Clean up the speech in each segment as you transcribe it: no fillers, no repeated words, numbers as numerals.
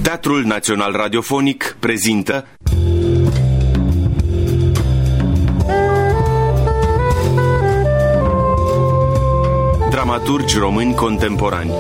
Teatrul Național Radiofonic prezintă dramaturgi români contemporani.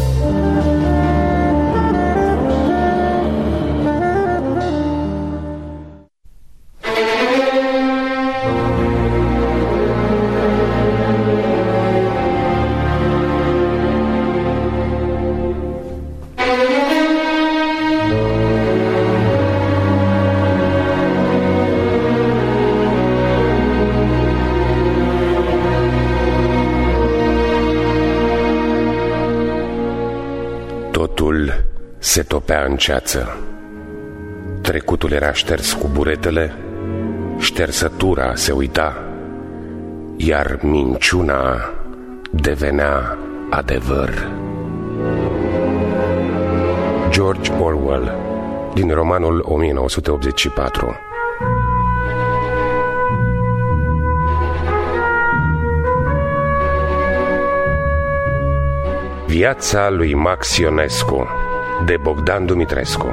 Totul se topea în ceață. Trecutul era șters cu buretele, ștersătura se uita, iar minciuna devenea adevăr. George Orwell, din romanul 1984. Viața lui Max Ionescu, de Bogdan Dumitrescu.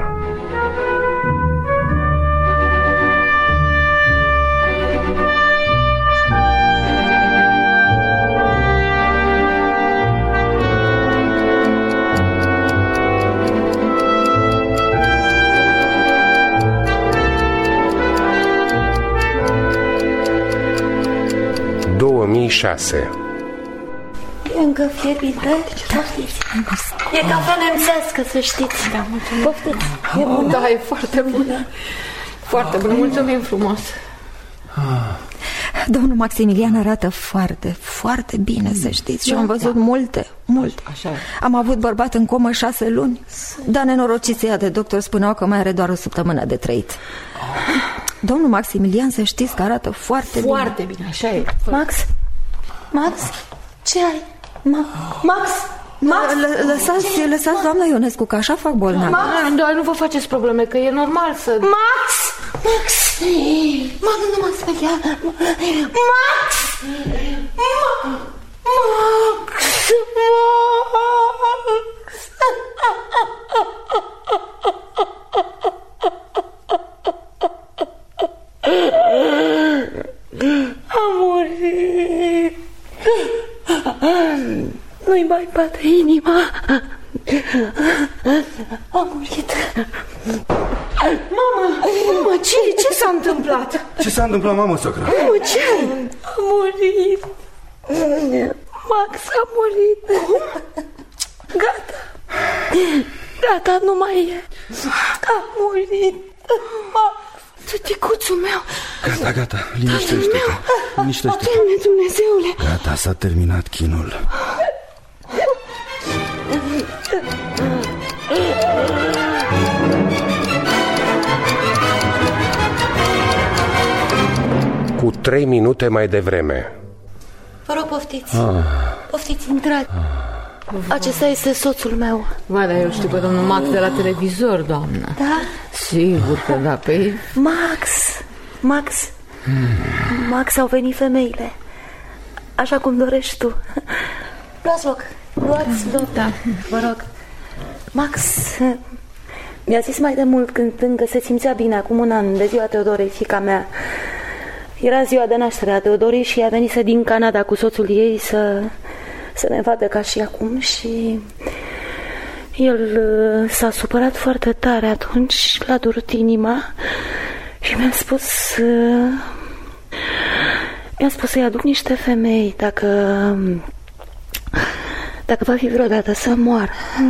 Încă fierbinte. Poftiți. E cafea nemțească, să știți. Da, mulțumim. Poftiți. Da, e foarte bună. Foarte bună, mulțumim frumos. Domnul Maximilian arată foarte, foarte bine, să știți. Și am văzut multe. Așa. Am avut bărbat în comă 6 luni. Dar nenorociții de doctor spuneau că mai are doar o săptămână de trăit. Domnul Maximilian, să știți că arată foarte bine. Foarte bine, așa e. Max, ce ai? Max? Lăsați, doamna Ionescu, că așa fac bolnavi. Da, nu vă faceți probleme, că e normal să... Max! Nu mă speria. Max! A murit. Nu-i mai bate inima. A murit. Mamă, ce s-a întâmplat? Ce s-a întâmplat, mamă, socră? Ce? A murit. Max a murit. Cum? Gata, nu mai e. A murit. Tăticuțul meu. Gata, liniștește-te. Doamne Dumnezeule. Gata, s-a terminat chinul. Cu 3 minute mai devreme. Vă rog, poftiți. Poftiți, intrați. Acesta este soțul meu. Ba, dar eu știu pe domnul Max de la televizor, doamnă. Da? Sigur că da, pe... Max, au venit femeile. Așa cum dorești tu. Luați loc. Da. Vă rog. Max mi-a zis mai de mult, când încă se simțea bine, acum 1 an, de ziua Teodorei, fiica mea. Era ziua de naștere a Teodorii și ea venise din Canada cu soțul ei să ne vadă ca și acum. Și el s-a supărat foarte tare atunci, l-a durut inima și mi-a spus să-i aduc niște femei dacă va fi vreodată să moară.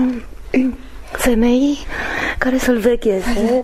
Femei care să-l vegheze.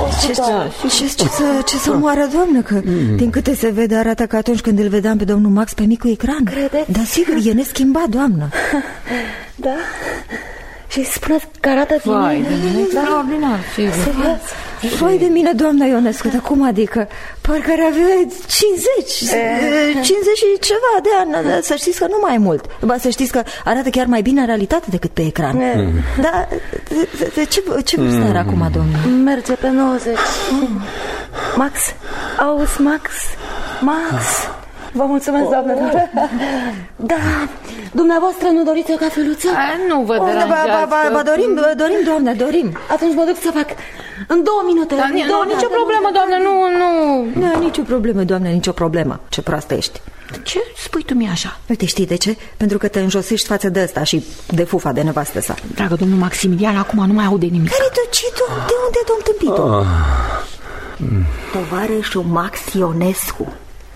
Ce să moară, doamnă? Că din câte se vede arată ca atunci când îl vedeam pe domnul Max pe micul ecran. Credeți? Da, sigur, e neschimbat, doamnă. Da? Și spuneți că arată bine. Extraordinar, sigur. Vai de mine, doamna Ionescu, dar cum adică? Parcă ar avea 50 și ceva de ani. Să știți că nu mai mult. Să știți că arată chiar mai bine în realitate decât pe ecran. Dar de ce vârstă are acum, domnul? Merge pe 90. Max, auzi, Max, Vă mulțumesc, doamnă. Da, dumneavoastră nu doriți o cafeluță? Nu vă deranjează. Ba, dorim, doamnă, dorim. Atunci mă duc să fac în 2 minute. Nu, nicio problemă, doamnă, nu. Nu, nicio problemă, doamnă, nicio problemă. Ce proastă ești. Ce spui tu mie așa? Uite, știi de ce? Pentru că te înjosești față de ăsta și de fufa de nevastă sa. Dragă domnul Maximilian, acum nu mai aude nimic. Care tu? De unde, domn tâmpitul? Tovarășul Max Ionescu.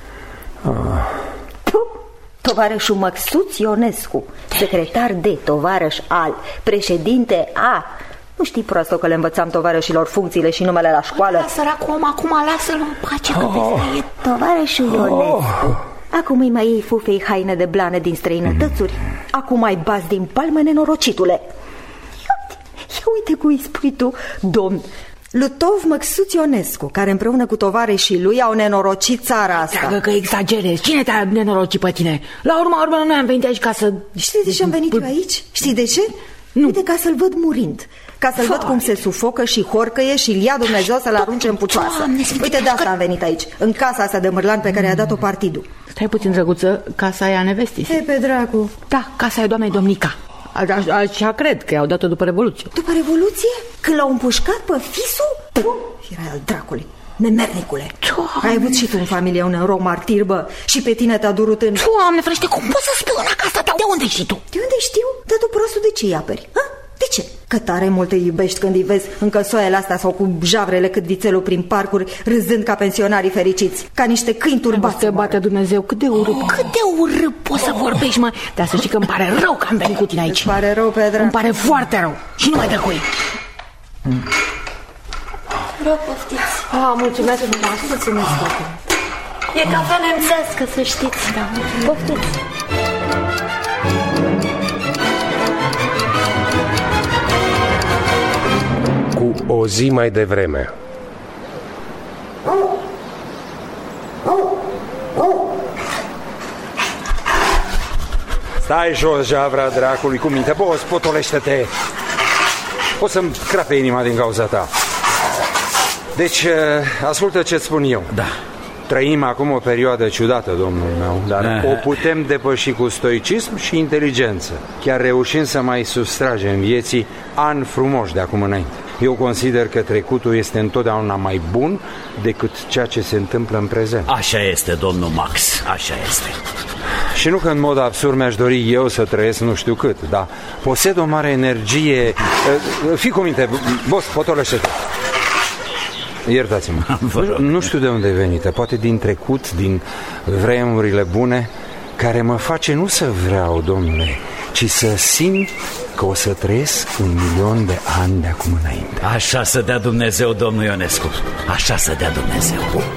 Tovarășul Măxuț Ionescu, secretar de, tovarăș al, președinte a... Nu știi, proastă, că le învățam tovarășilor funcțiile și numele la școală? Săracul om, acum lasă-l în pace, că vezi. Tovarășul Ionescu. Acum îi mai iei fufei haine de blană din străinătățuri. Acum mai bați din palmă, nenorocitule. Ia uite cum îi spui tu, domn Lutov Măxuț Ionescu, care împreună cu tovarășii lui au nenorocit țara asta. Dragă, că exagerezi. Cine te-a nenorocit pe tine? La urmă, noi am venit aici ca să... Știi de ce am venit eu aici? Știi de ce? Nu. Uite, ca să-l văd murind. Ca să-l văd cum se sufocă și horcăie și-l ia Dumnezeu să-l arunce în pucioasă. Uite, de asta am venit aici, în casa asta de mărlan pe care i-a dat-o partidul. Stai puțin, drăguță, casa aia nevestis. Ei, pe dracu. Da, casa e doamnei Domnica. Așa cred că i-au dat-o după Revoluție. După Revoluție? Când l-au împușcat pe fisul? Era al dracului. Nemernicule. Ai avut și tu în familie un erou martir, bă, și pe tine te-a durut în... Doamne ferește, cum poți să spui una ca asta? De unde știi tu? De unde știu? Dar tu, prostul, de ce îi aperi? Ha? De ce? Că tare mult îi iubești când îi vezi în căsoaiele astea sau cu javrele cât vițelul prin parcuri, râzând ca pensionarii fericiți, ca niște câini turbați. Te bate Dumnezeu, cât de urât. Cât de urât poți să vorbești, mă? Dar să știi că îmi pare rău că am venit cu tine aici. Îți pare rău, Pedro? Îmi pare foarte rău. Și nu mai dă cui. Rog, poftiți. Mulțumesc frumos. Mulțumesc foarte. E cafea nemțească, să știți. Da, poftiți. Cu o zi mai devreme. Stai jos, javra dracului, cu minte. Boss, potolește-te. O să-mi crape inima din cauza ta. Deci, ascultă ce-ți spun eu. Da. Trăim acum o perioadă ciudată, domnul meu, dar o putem depăși cu stoicism și inteligență, chiar reușind să mai sustragem vieții ani frumoși de acum înainte. Eu consider că trecutul este întotdeauna mai bun decât ceea ce se întâmplă în prezent. Așa este, domnul Max, așa este. Și nu că în mod absurd mi-aș dori eu să trăiesc nu știu cât, dar posed o mare energie. Fii cu minte, boss, potolește-te. Iertați-mă, nu știu de unde e venită, poate din trecut, din vremurile bune, care mă face nu să vreau, domnule, ci să simt că o să trăiesc 1.000.000 de ani de acum înainte. Așa să dea Dumnezeu, domnul Ionescu, așa să dea Dumnezeu.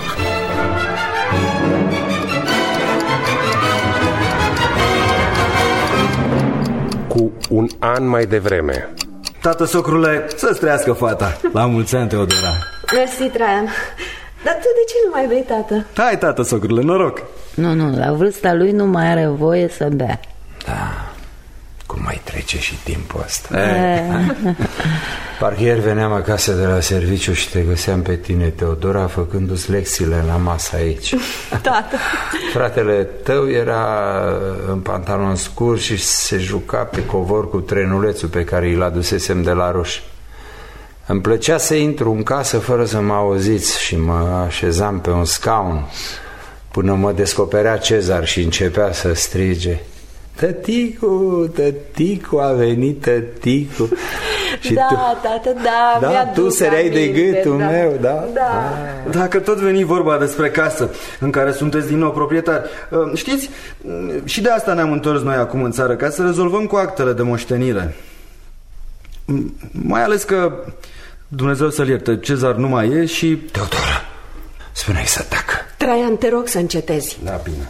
Cu un an mai devreme. Tată, socrule, să-ți trăiască fata. La mulți ani, Teodora. Mersi, Traian. Dar tu de ce nu mai bei, tată? Hai, tată, socrule, noroc. Nu, la vârsta lui nu mai are voie să bea. Da, cum mai trece și timpul ăsta. Parcă ieri veneam acasă de la serviciu și te găseam pe tine, Teodora, făcându-ți lecțiile la masă aici. Tată. Fratele tău era în pantalon scurs și se juca pe covor cu trenulețul pe care îl adusesem de la Roș. Îmi plăcea să intru în casă fără să mă auziți și mă așezam pe un scaun până mă descoperea Cezar și începea să strige: Tăticu, tăticu, a venit tăticu. Și da, tu, tată, da, da, tu săreai de gâtul meu, da? Dacă tot veni vorba despre casă în care sunteți din nou proprietari, știți, și de asta ne-am întors noi acum în țară, ca să rezolvăm cu actele de moștenire. Mai ales că, Dumnezeu să-l ierte, Cezar nu mai e și... Teodora, spune-i să tacă. Traian, te rog să încetezi. Da, bine.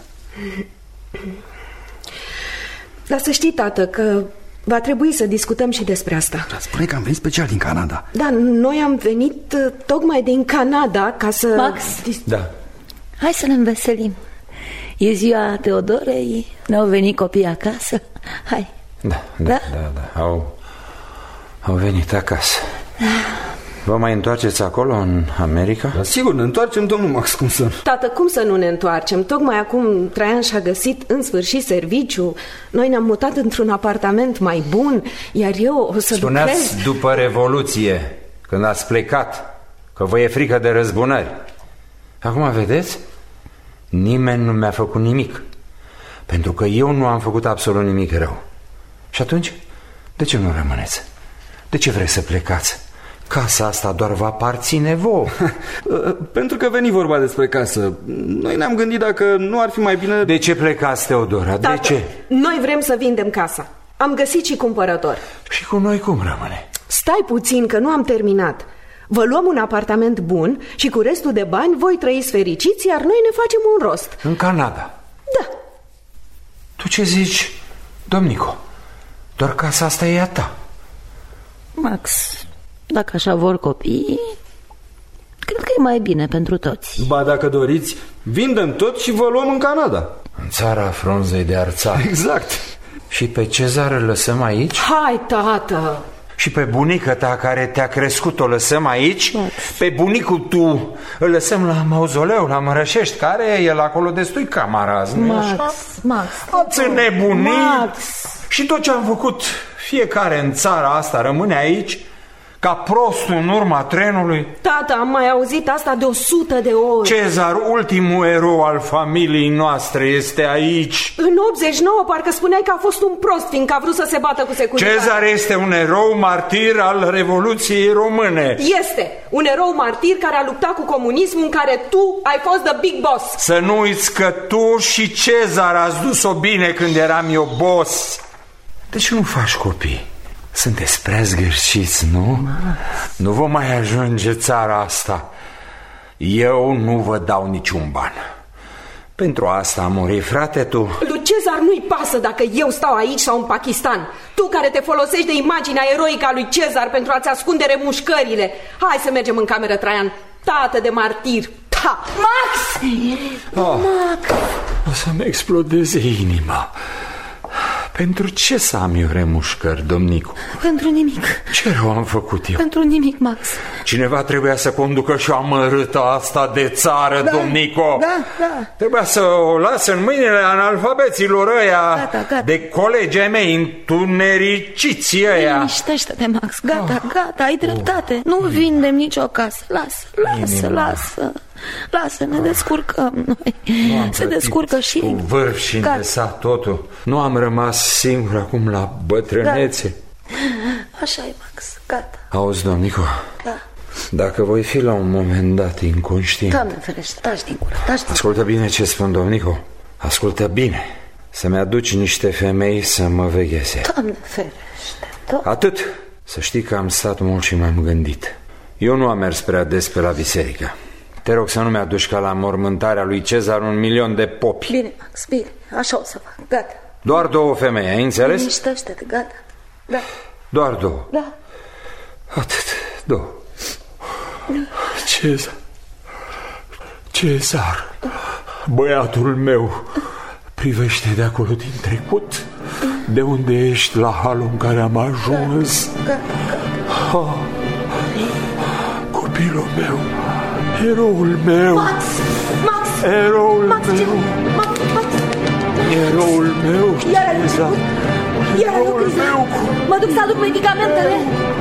Dar să știi, tată, că va trebui să discutăm și despre asta. Spune că am venit special din Canada. Da, noi am venit tocmai din Canada ca să... Max? Da. Hai să ne înveselim. E ziua Teodorei, ne-au venit copiii acasă. Hai. Da. Au venit acasă. Vă mai întoarceți acolo, în America? Da, sigur, ne întoarcem, domnul Max, cum să nu? Tată, cum să nu ne întoarcem? Tocmai acum Traian și-a găsit în sfârșit serviciu. Noi ne-am mutat într-un apartament mai bun, iar eu o să Spuneați după Revoluție, când ați plecat, că vă e frică de răzbunări. Acum vedeți? Nimeni nu mi-a făcut nimic, pentru că eu nu am făcut absolut nimic rău. Și atunci, de ce nu rămâneți? De ce vreți să plecați? Casa asta doar va aparține vouă. Pentru că veni vorba despre casă. Noi ne-am gândit dacă nu ar fi mai bine... De ce plecați, Teodora? Tată, de ce? Noi vrem să vindem casa. Am găsit și cumpărător. Și cu noi cum rămâne? Stai puțin că nu am terminat. Vă luăm un apartament bun și cu restul de bani voi trăiți fericiți, iar noi ne facem un rost. În Canada? Da. Tu ce zici, domnico? Doar casa asta e a ta. Max, dacă așa vor copiii, cred că e mai bine pentru toți. Ba, dacă doriți, vindem tot și vă luăm în Canada. În țara frunzei de arțar. Exact. Și pe Cezar îl lăsăm aici? Hai, tată! Și pe bunica ta care te-a crescut o lăsăm aici? Max. Pe bunicul tu îl lăsăm la mauzoleu, la Mărășești, care el acolo destui camaraz, nu-i așa? Max. Ați înnebunit? Max. Și tot ce am făcut fiecare în țara asta rămâne aici? Ca prostul în urma trenului? Tată, am mai auzit asta de 100 de ori. Cezar, ultimul erou al familiei noastre, este aici. În 89 parcă spuneai că a fost un prost, fiindcă a vrut să se bată cu securitatea. Cezar este un erou martir al Revoluției Române. Este un erou martir care a luptat cu comunismul, în care tu ai fost the big boss. Să nu uiți că tu și Cezar ați dus-o bine când eram eu boss. De ce nu faci copii? Sunteți prea zgârșiți, nu? Nu vă mai ajunge țara asta. Eu nu vă dau niciun ban. Pentru asta a murit, frate, tu. Lui Cezar nu-i pasă dacă eu stau aici sau în Pakistan. Tu care te folosești de imaginea eroică a lui Cezar pentru a-ți ascunde remușcările. Hai să mergem în cameră, Traian. Tată de martir. Ta. Max! Max! O să-mi explodeze inima. Pentru ce să am eu remușcări, domnicu? Pentru nimic. Ce rău am făcut eu? Pentru nimic, Max. Cineva trebuia să conducă și amărâta asta de țară, domnico. Da. Trebuia să o las în mâinile analfabeților ăia. Gata. De colegii mei întunericiți ăia. Liniștește-te, Max. Gata, ai dreptate. Nu vindem nicio casă. Lasă, ne descurcăm noi. Se descurcă și... Cu vârf și îndesat totul. Nu am rămas singur acum la bătrânețe. Așa e, Max, gata. Auzi, domnico, dacă voi fi la un moment dat inconștient... Doamne ferește, taci din gură. Ascultă bine ce spun, domnico. Ascultă bine. Să-mi aduci niște femei să mă vegheze. Doamne ferește. Atât. Să știi că am stat mult și m-am gândit. Eu nu am mers prea des pe la biserică. Te rog să nu mi-aduci ca la mormântarea lui Cezar 1.000.000 de popi. Bine, Max, bine, așa o să fac, gata. Doar 2 femei, ai înțeles? Liniștește-te, gata, da. Doar 2? Da. Atât, 2. Cezar, băiatul meu, privește de acolo din trecut, de unde ești la halul în care am ajuns. Gata. Copilul meu, eroul meu. Max! Eroul meu. Max! Eroul meu. Iar ai Eroul meu. Mă duc să aduc medicamentele.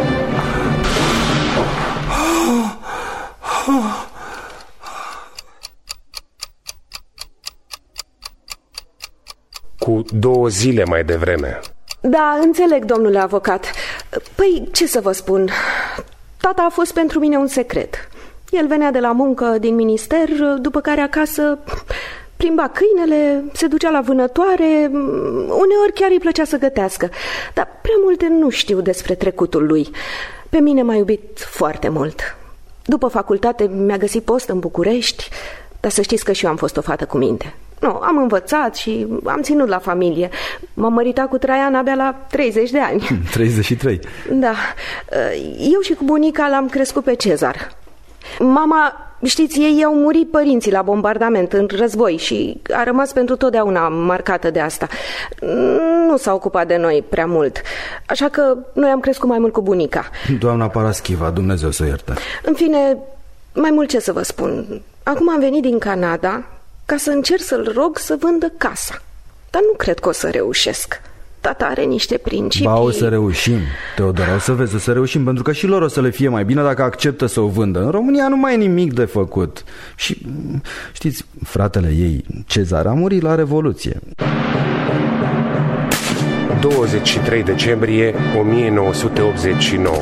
Cu 2 zile mai devreme. Da, înțeleg, domnule avocat. Păi, ce să vă spun? Tata a fost pentru mine un secret. El venea de la muncă din minister, după care acasă plimba câinele, se ducea la vânătoare, uneori chiar îi plăcea să gătească. Dar prea multe nu știu despre trecutul lui. Pe mine m-a iubit foarte mult. După facultate mi-a găsit post în București, dar să știți că și eu am fost o fată cu minte. Nu, am învățat și am ținut la familie. M-am măritat cu Traian abia la 30 de ani. 33. Da, eu și cu bunica l-am crescut pe Cezar. Mama, știți, ei i-au murit părinții la bombardament în război și a rămas pentru totdeauna marcată de asta. Nu s-a ocupat de noi prea mult. așa că noi am crescut mai mult cu bunica. Doamna Paraschiva, Dumnezeu să o ierte. În fine, mai mult ce să vă spun. Acum am venit din Canada ca să încerc să-l rog să vândă casa. Dar nu cred că o să reușesc. Tata are niște principii. Ba, o să reușim, Teodora, o să vezi, o să reușim, pentru că și lor o să le fie mai bine dacă acceptă să o vândă. În România nu mai e nimic de făcut. Și știți, fratele ei, Cezar, a murit la Revoluție. 23 decembrie 1989.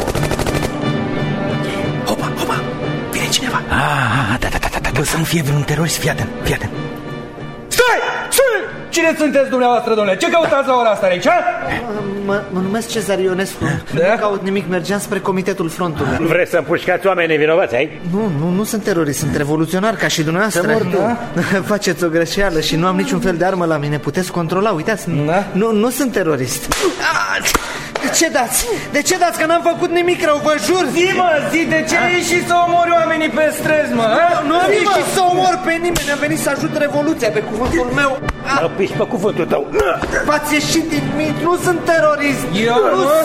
Hopa, vine cineva. Da. Bă, să nu fie vreun terorist, fii atent. Stai! Cine sunteți dumneavoastră, domnule? Ce căutați la ora asta aici, ha? Mă numesc Cezar Ionescu. Nu caut nimic, mergeam spre Comitetul Frontului. Vreți să împușcați oameni nevinovați, ai? Nu sunt terorist, sunt revoluționar ca și dumneavoastră. Faceți o greșeală și nu am niciun fel de armă la mine. Puteți controla, uitați. Nu sunt terorist. De ce dați? Că n-am făcut nimic rău, vă jur. Zi, de ce ai ieșit să omori oamenii pe străzi, mă? Nu am ieșit să omor pe nimeni, am venit să ajut revoluția, pe cuvântul meu. Mă piși pe cuvântul tău. V-ați ieșit din mit, nu sunt terorist. Eu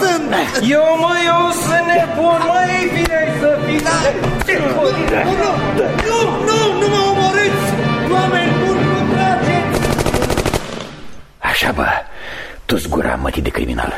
sunt nebun, măi, bine să fii. Nu mă omorâți. Oameni buni, nu trageți. Așa, bă, tu-ți gura, mătii de criminal.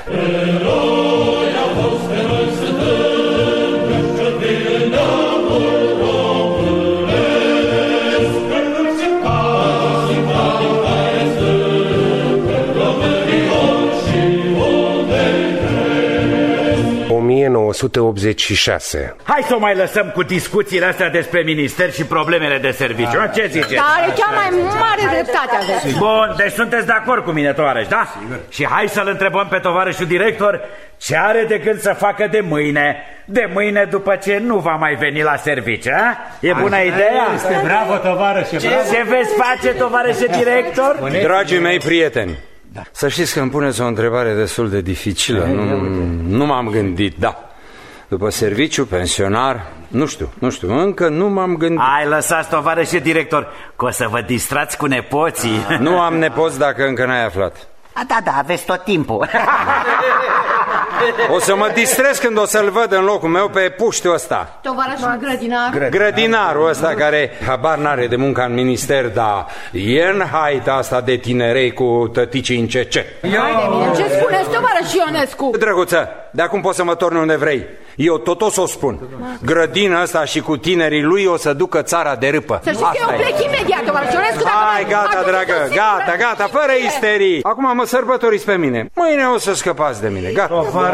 Hai să o mai lăsăm cu discuțiile astea despre minister și problemele de serviciu. Ce ziceți? Dar are cea mai mare dreptate aveți. Bun, deci sunteți de acord cu mine, tovarăș, da? Sigur. Și hai să-l întrebăm pe tovarășul director ce are de gând să facă de mâine după ce nu va mai veni la serviciu, a? E bună ideea? Bravo, tovarășe. Ce veți face, tovarășe director? Dragii mei prieteni, să știți că îmi puneți o întrebare destul de dificilă. Nu m-am gândit, da. După serviciu, pensionar, nu știu, încă nu m-am gândit. Hai, lăsați, tovarășe director, că o să vă distrați cu nepoții. Nu am nepoți dacă încă n-ai aflat. Da, aveți tot timpul. O să mă distrez când o să-l văd în locul meu pe puștiul ăsta. Tovarășul grădinar. Grădinarul ăsta care habar n-are de muncă în minister, dar e în haita asta de tinerei cu tăticii în CC. Ce spuneți, tovarăș Ionescu? Drăguță, de acum poți să mă torni unde vrei. Eu tot o să o spun. Grădina asta și cu tinerii lui o să ducă țara de râpă. Să știți că eu plec imediat, tovarăș Ionescu. Hai, gata, dragă, gata, fără isterii. Acum mă sărbătoriți pe mine. Mâine o să scăpați de mine, gata.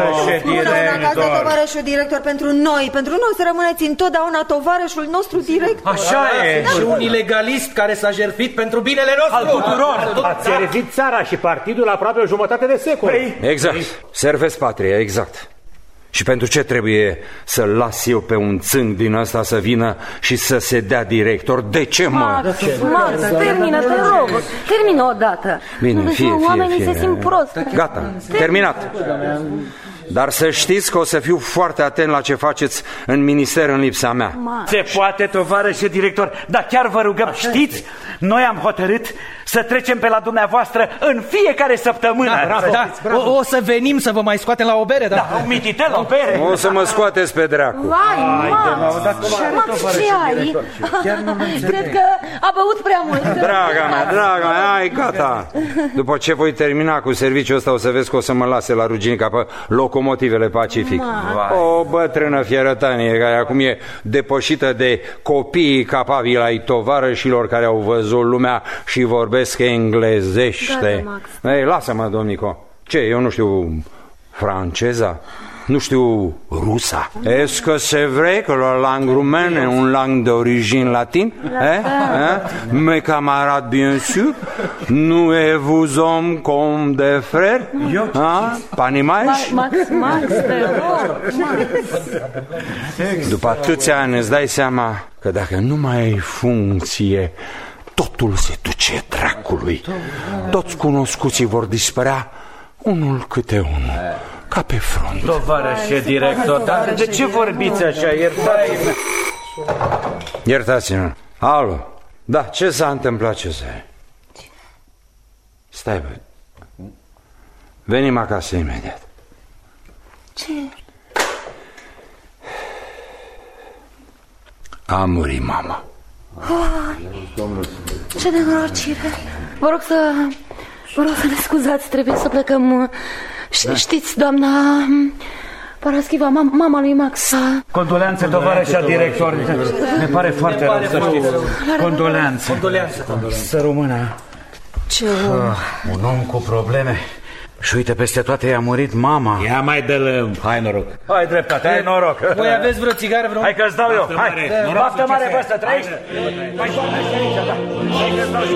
Tovarășul director, pentru noi să rămâneți întotdeauna tovarășul nostru director. Așa e, și un ilegalist care s-a jertfit pentru binele nostru. Al tuturor. Ați servit țara și partidul aproape o jumătate de secol. Exact, servesc patria, exact. Și pentru ce trebuie să-l las eu pe un țânc din ăsta să vină și să se dea director? De ce, mă? Max, termină, te rog. Termină odată. Bine, fie. Oamenii se simt prost. Gata, terminat. Dar să știți că o să fiu foarte atent la ce faceți în minister în lipsa mea. Se poate, tovarășe director, dar chiar vă rugăm, știți? Noi am hotărât să trecem pe la dumneavoastră în fiecare săptămână. O să venim să vă mai scoatem la o bere, da? Un mititel, o bere. O să mă scoateți pe dracu. Vai, Max, ce ai? Cred că a băut prea mult. Draga mea, hai, gata. După ce voi termina cu serviciul ăsta, o să vezi că o să mă lase la Ruginica pe locomotivele Pacific. O bătrână fierătanie care acum e depășită de copiii capabili ai tovarășilor care au văzut lumea și vorbesc englezește. Ei, lasă-mă, domnico. Ce, eu nu știu franceza? Nu știu rusa. Est-ce que c'est vrai que la langue roumaine est une langue d'origine latine? Mes camarades, bien sûr. Nous et vous hommes comme des frères? Panimași? Max, După atâția ani îți dai seama că dacă nu mai ai funcție, totul se duce dracului. Toți cunoscuții vor dispărea unul câte unul, ca pe front. Tovarășe director, dar de ce vorbiți așa? Iertați-mă. Alo. Da, ce s-a întâmplat, Cezar? Stai, bă. Venim acasă imediat. Ce? A murit mama. Ce nenorocire. Vă rog să ne scuzați, trebuie să plecăm. Știți, doamna Paraschiva, mama lui Max. Condoleanțe, tovarășa director. Ne pare foarte rău să știți. Condoleanțe. Să rămână. Ce om. Un om cu probleme. Și uite, peste toate i-a murit mama. Ia mai dă-l, hai noroc. Hai dreptate, hai noroc. Voi aveți vreo țigară? Hai că-ți dau eu. Hai, baftă mare pe ăsta, trăiești? Mai soartă și aici, da. Hai că-ți dau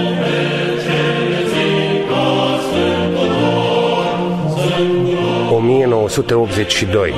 eu. 1982.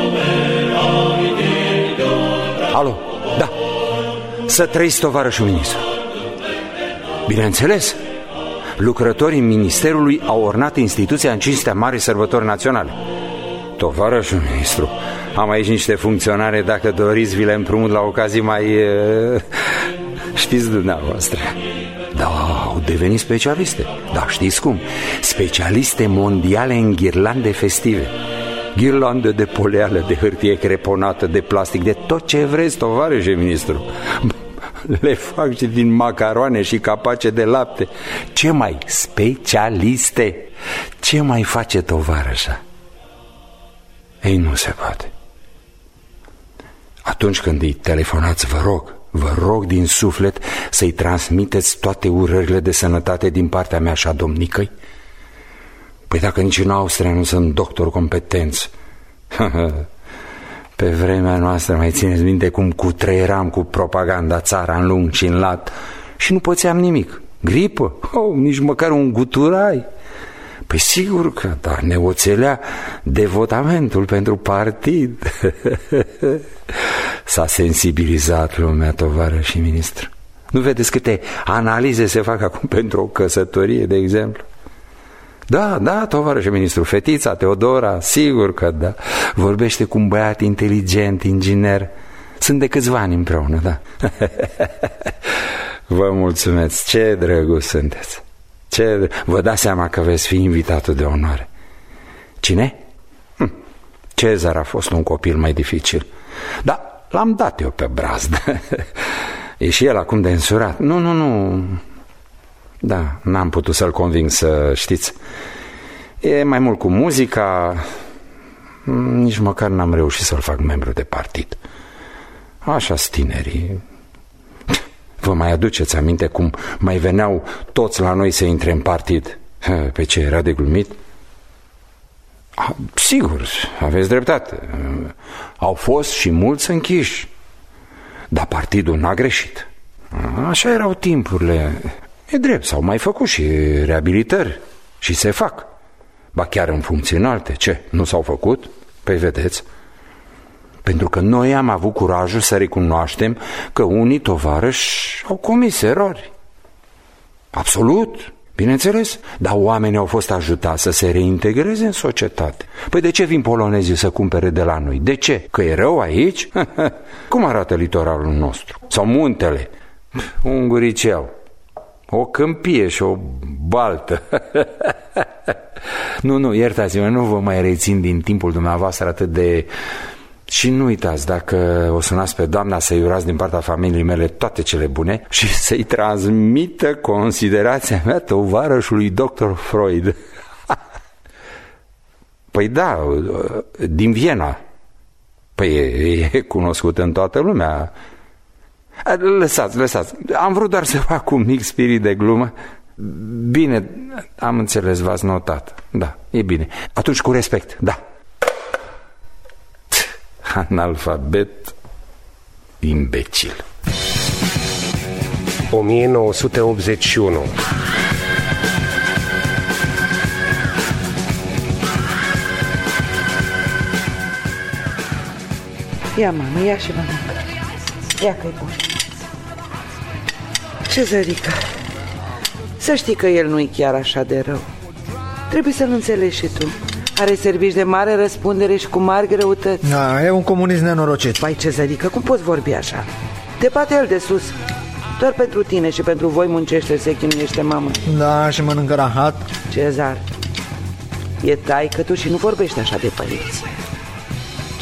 Alo, da. Să trăiți, tovarășul ministru. Bineînțeles. Lucrătorii Ministerului au ornat instituția în cinstea Marii Sărbători Naționale. Tovarășul ministru, am aici niște funcționare, dacă doriți vi le împrumut la ocazii mai... știți dumneavoastră. Da, au devenit specialiste. Da, știți cum? Specialiste mondiale în ghirlande festive. Ghirlande de poleală, de hârtie creponată, de plastic, de tot ce vreți, tovarășe ministru. Le fac și din macaroane și capace de lapte. Ce mai specialiste? Ce mai face tovarășa? Ei, nu se poate. Atunci când îi telefonați, vă rog din suflet să-i transmiteți toate urările de sănătate din partea mea și a domnicăi. Păi dacă nici în Austria nu sunt doctori competenți. Pe vremea noastră, mai țineți minte cum cutreieram cu propaganda țara în lung și în lat și nu pățeam nimic. Gripă? Nici măcar un guturai. Păi sigur că, dar ne oțelea devotamentul pentru partid. S-a sensibilizat lumea, tovarășii ministru. Nu vedeți câte analize se fac acum pentru o căsătorie, de exemplu? Da, tovarășe ministru, fetița Teodora, sigur că da. Vorbește cu un băiat inteligent, inginer. Sunt de câțiva ani împreună, da. Vă mulțumesc, ce drăguț sunteți. Vă dați seama că veți fi invitatul de onoare. Cine? Cezar a fost un copil mai dificil. Da, l-am dat eu pe brazdă. E și el acum de însurat. Nu. Da, n-am putut să-l conving, să știți. E mai mult cu muzica. Nici măcar n-am reușit să-l fac membru de partid. Așa-s tinerii. Vă mai aduceți aminte cum mai veneau toți la noi să intre în partid? Pe ce, era de glumit? Sigur, aveți dreptate. Au fost și mulți închiși. Dar partidul n-a greșit. Așa erau timpurile. E drept, s-au mai făcut și reabilitări. Și se fac. Ba chiar în funcții înalte. Ce, nu s-au făcut? Păi vedeți. Pentru că noi am avut curajul să recunoaștem că unii tovarăși au comis erori. Absolut, bineînțeles. Dar oamenii au fost ajutați să se reintegreze în societate. Păi de ce vin polonezii să cumpere de la noi? De ce? Că e rău aici? Cum arată litoralul nostru? Sau muntele? Un guricel, o câmpie și o baltă. Nu, iertați-mă, nu vă mai rețin din timpul dumneavoastră atât de... Și nu uitați, dacă o sunați pe doamna, să-i urați din partea familiei mele toate cele bune și să-i transmită considerația mea tovarășului Dr. Freud. Păi da, din Viena. Păi e cunoscut în toată lumea. Lăsați. Am vrut doar să fac un mic spirit de glumă. Bine, am înțeles, v-ați notat. Da, e bine. Atunci cu respect, da. Analfabet, imbecil. 1981. Ia, mamă, ia și mănâncă. Ia că-i bun. Ce zărică? Să știi că el nu-i chiar așa de rău. Trebuie să-l înțelegi și tu. Are servici de mare răspundere și cu mari greutăți. Da, e un comunist nenorocit. Pai, ce zărică, cum poți vorbi așa? Te bate el de sus. Doar pentru tine și pentru voi muncește, se chinuiește, mamă. Da, și mănâncă rahat. Cezar, e taică tu și nu vorbești așa de părinți.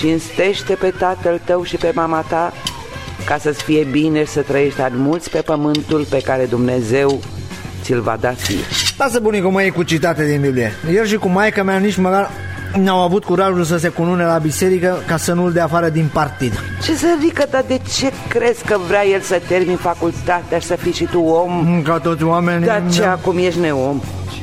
cinstește pe tatăl tău și pe mama ta, ca să-ți fie bine și să trăiești ani mulți pe pământul pe care Dumnezeu ți-l va da ție. Lasă bunicul mă cu citate din Biblie. El și cu maica mea nici măcar n-au avut curajul să se cunune la biserică ca să nu-l dea afară din partid. Ce Zărică, dar de ce crezi că vrea el să termini facultatea și să fii și tu om? Ca toți oamenii. Dar ce, acum ești neom?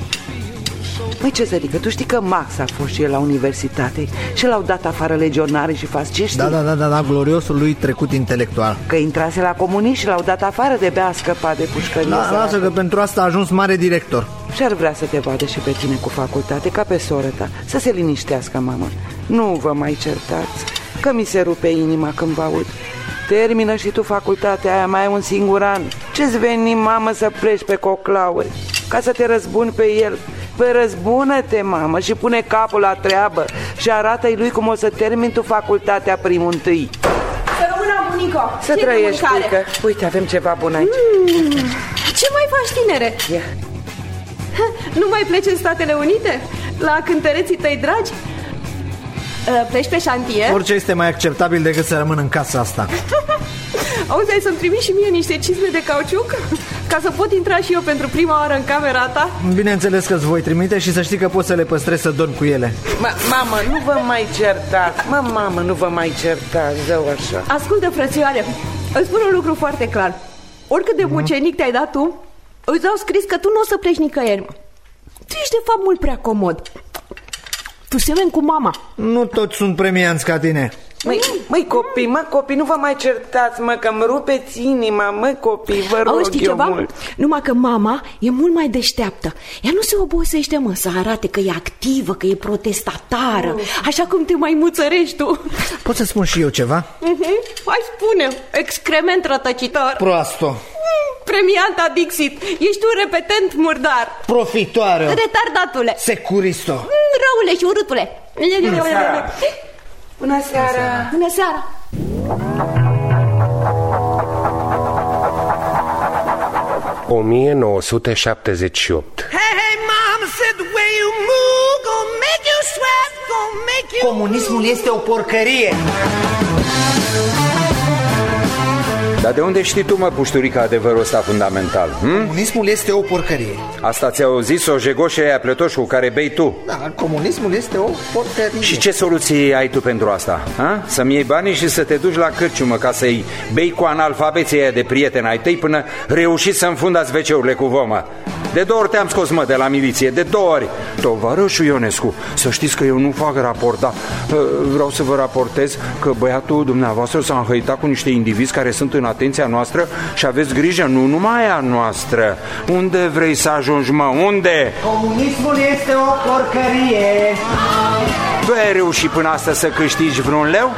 Măi, ce Zărică, tu știi că Max a fost și el la universitate și l-au dat afară legionari și fasciști? Da, gloriosul lui trecut intelectual. Că intrase la comuniști și l-au dat afară, de-abia a scăpat de pușcărie. Da, lasă că pentru asta a ajuns mare director. Și-ar vrea să te vadă și pe tine cu facultate, ca pe soră ta. Să se liniștească, mamă. Nu vă mai certați, că mi se rupe inima când vă aud. Termină și tu facultatea aia, mai ai un singur an. Ce-ți veni, mamă, să pleci pe coclauri, ca să te răzbuni pe el? Păi răzbună-te, mamă, și pune capul la treabă și arată-i lui cum o să termini tu facultatea primul întâi. Să rămână, bunico. Să trăiești, buică. Uite, avem ceva bun aici. Ce mai faci, tinere? Yeah. Nu mai pleci în Statele Unite? La cântăreții tăi dragi? Pleci pe șantier? Orice este mai acceptabil decât să rămân în casa asta. Auzi, ai să-mi trimiți și mie niște cizme de cauciuc? Ca să pot intra și eu pentru prima oară în camera ta? Bineînțeles că îți voi trimite și să știi că poți să le păstrezi să dormi cu ele. Mamă, nu vă mai certați. Mamă, nu vă mai certați, zău așa. Ascultă, frățioare, îți spun un lucru foarte clar. Oricât de mucenic te-ai dat tu, îți au scris că tu nu o să pleci nicăieri. Tu ești de fapt mult prea comod. Tu semeni cu mama. Nu toți sunt premianți ca tine. Măi, copii, nu vă mai certați, mă, că-mi rupeți inima, mă, copii, vă rog. Știi ceva? Mult. Numai că mama e mult mai deșteaptă. Ea nu se obosește, mă, să arate că e activă, că e protestatară, așa cum te mai muțărești tu. Pot să spun și eu ceva? Hai, spune, excrement rătăcitor. Proasto. Premianta Dixit, ești un repetent murdar. Profitoară. Retardatule. Securisto. Răule și urâtule. Bună seara. Bună seara. Bună seara. Hey, mama said the way you move gonna make you sweat, gonna make you. Comunismul este o porcărie. Dar de unde știi tu, mă, pușturica, adevărul ăsta fundamental? Comunismul este o porcărie. Asta ți-au zis-o jegoșii aia plătoși cu care bei tu? Da, comunismul este o porcărie. Și ce soluție ai tu pentru asta? Să-mi iei banii și să te duci la cârciumă ca să-i bei cu analfabeții aia de prieteni ai tăi până reușiți să înfundați WC-urile cu vomă. De 2 ori te-am scos, mă, de la miliție, de 2 ori. Tovarășul Ionescu, să știți că eu nu fac raport, dar vreau să vă raportez că băiatul dumneavoastră s-a înhăitat cu niște indivizi care sunt în atenția noastră și aveți grijă, nu numai a noastră. Unde vrei să ajungi, mă? Unde? Comunismul este o porcărie. Tu ai reușit până astăzi să câștigi vreun leu?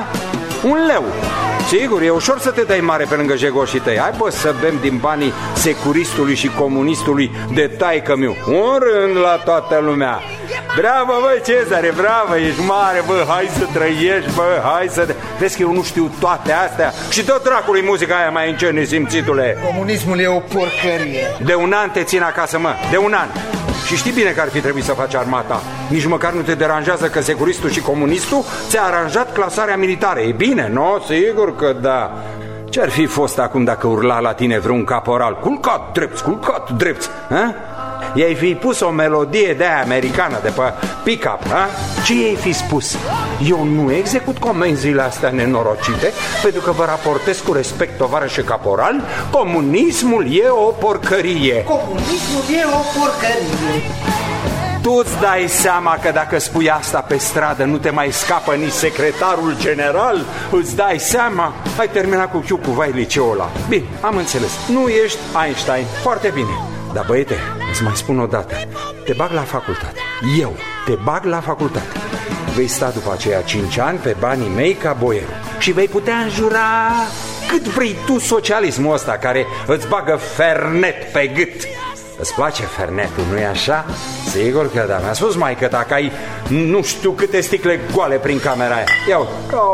Un leu. Sigur, e ușor să te dai mare pe lângă jegoșii tăi. Hai, bă, să bem din banii securistului și comunistului de taică-miu. Un rând la toată lumea. Bravo, bă, Cezare, bravo, ești mare, bă, hai să trăiești, bă, hai să... Vezi că eu nu știu toate astea? Și tot dracului muzica aia mai încet, nesimțitule. Comunismul e o porcărie. De un an te țin acasă, mă, de un an. Și știi bine că ar fi trebuit să faci armata. Nici măcar nu te deranjează că securistul și comunistul ți-a aranjat clasarea militară. E bine, nu? Sigur că da. Ce-ar fi fost acum dacă urla la tine vreun caporal? Culcat drept, I-ai fi pus o melodie de aia americană de pe pick-up, Ce i-ai fi spus? Eu nu execut comenzile astea nenorocite, pentru că vă raportez cu respect, tovarășe caporal, comunismul e o porcărie. Comunismul e o porcărie. Tu-ți dai seama că dacă spui asta pe stradă nu te mai scapă nici secretarul general? Îți dai seama? Ai terminat cu chiu cu vai liceul ăla. Bine, am înțeles. Nu ești Einstein. Foarte bine. Dar băiete, îți mai spun o dată, te bag la facultate. Eu te bag la facultate. Vei sta după aceea 5 ani pe banii mei ca boierul și vei putea înjura cât vrei tu socialismul ăsta care îți bagă fernet pe gât. Îți place fernetul, nu-i așa? Sigur că da, mi-a spus maică-ta că ai nu știu câte sticle goale prin camera aia. Ia-o,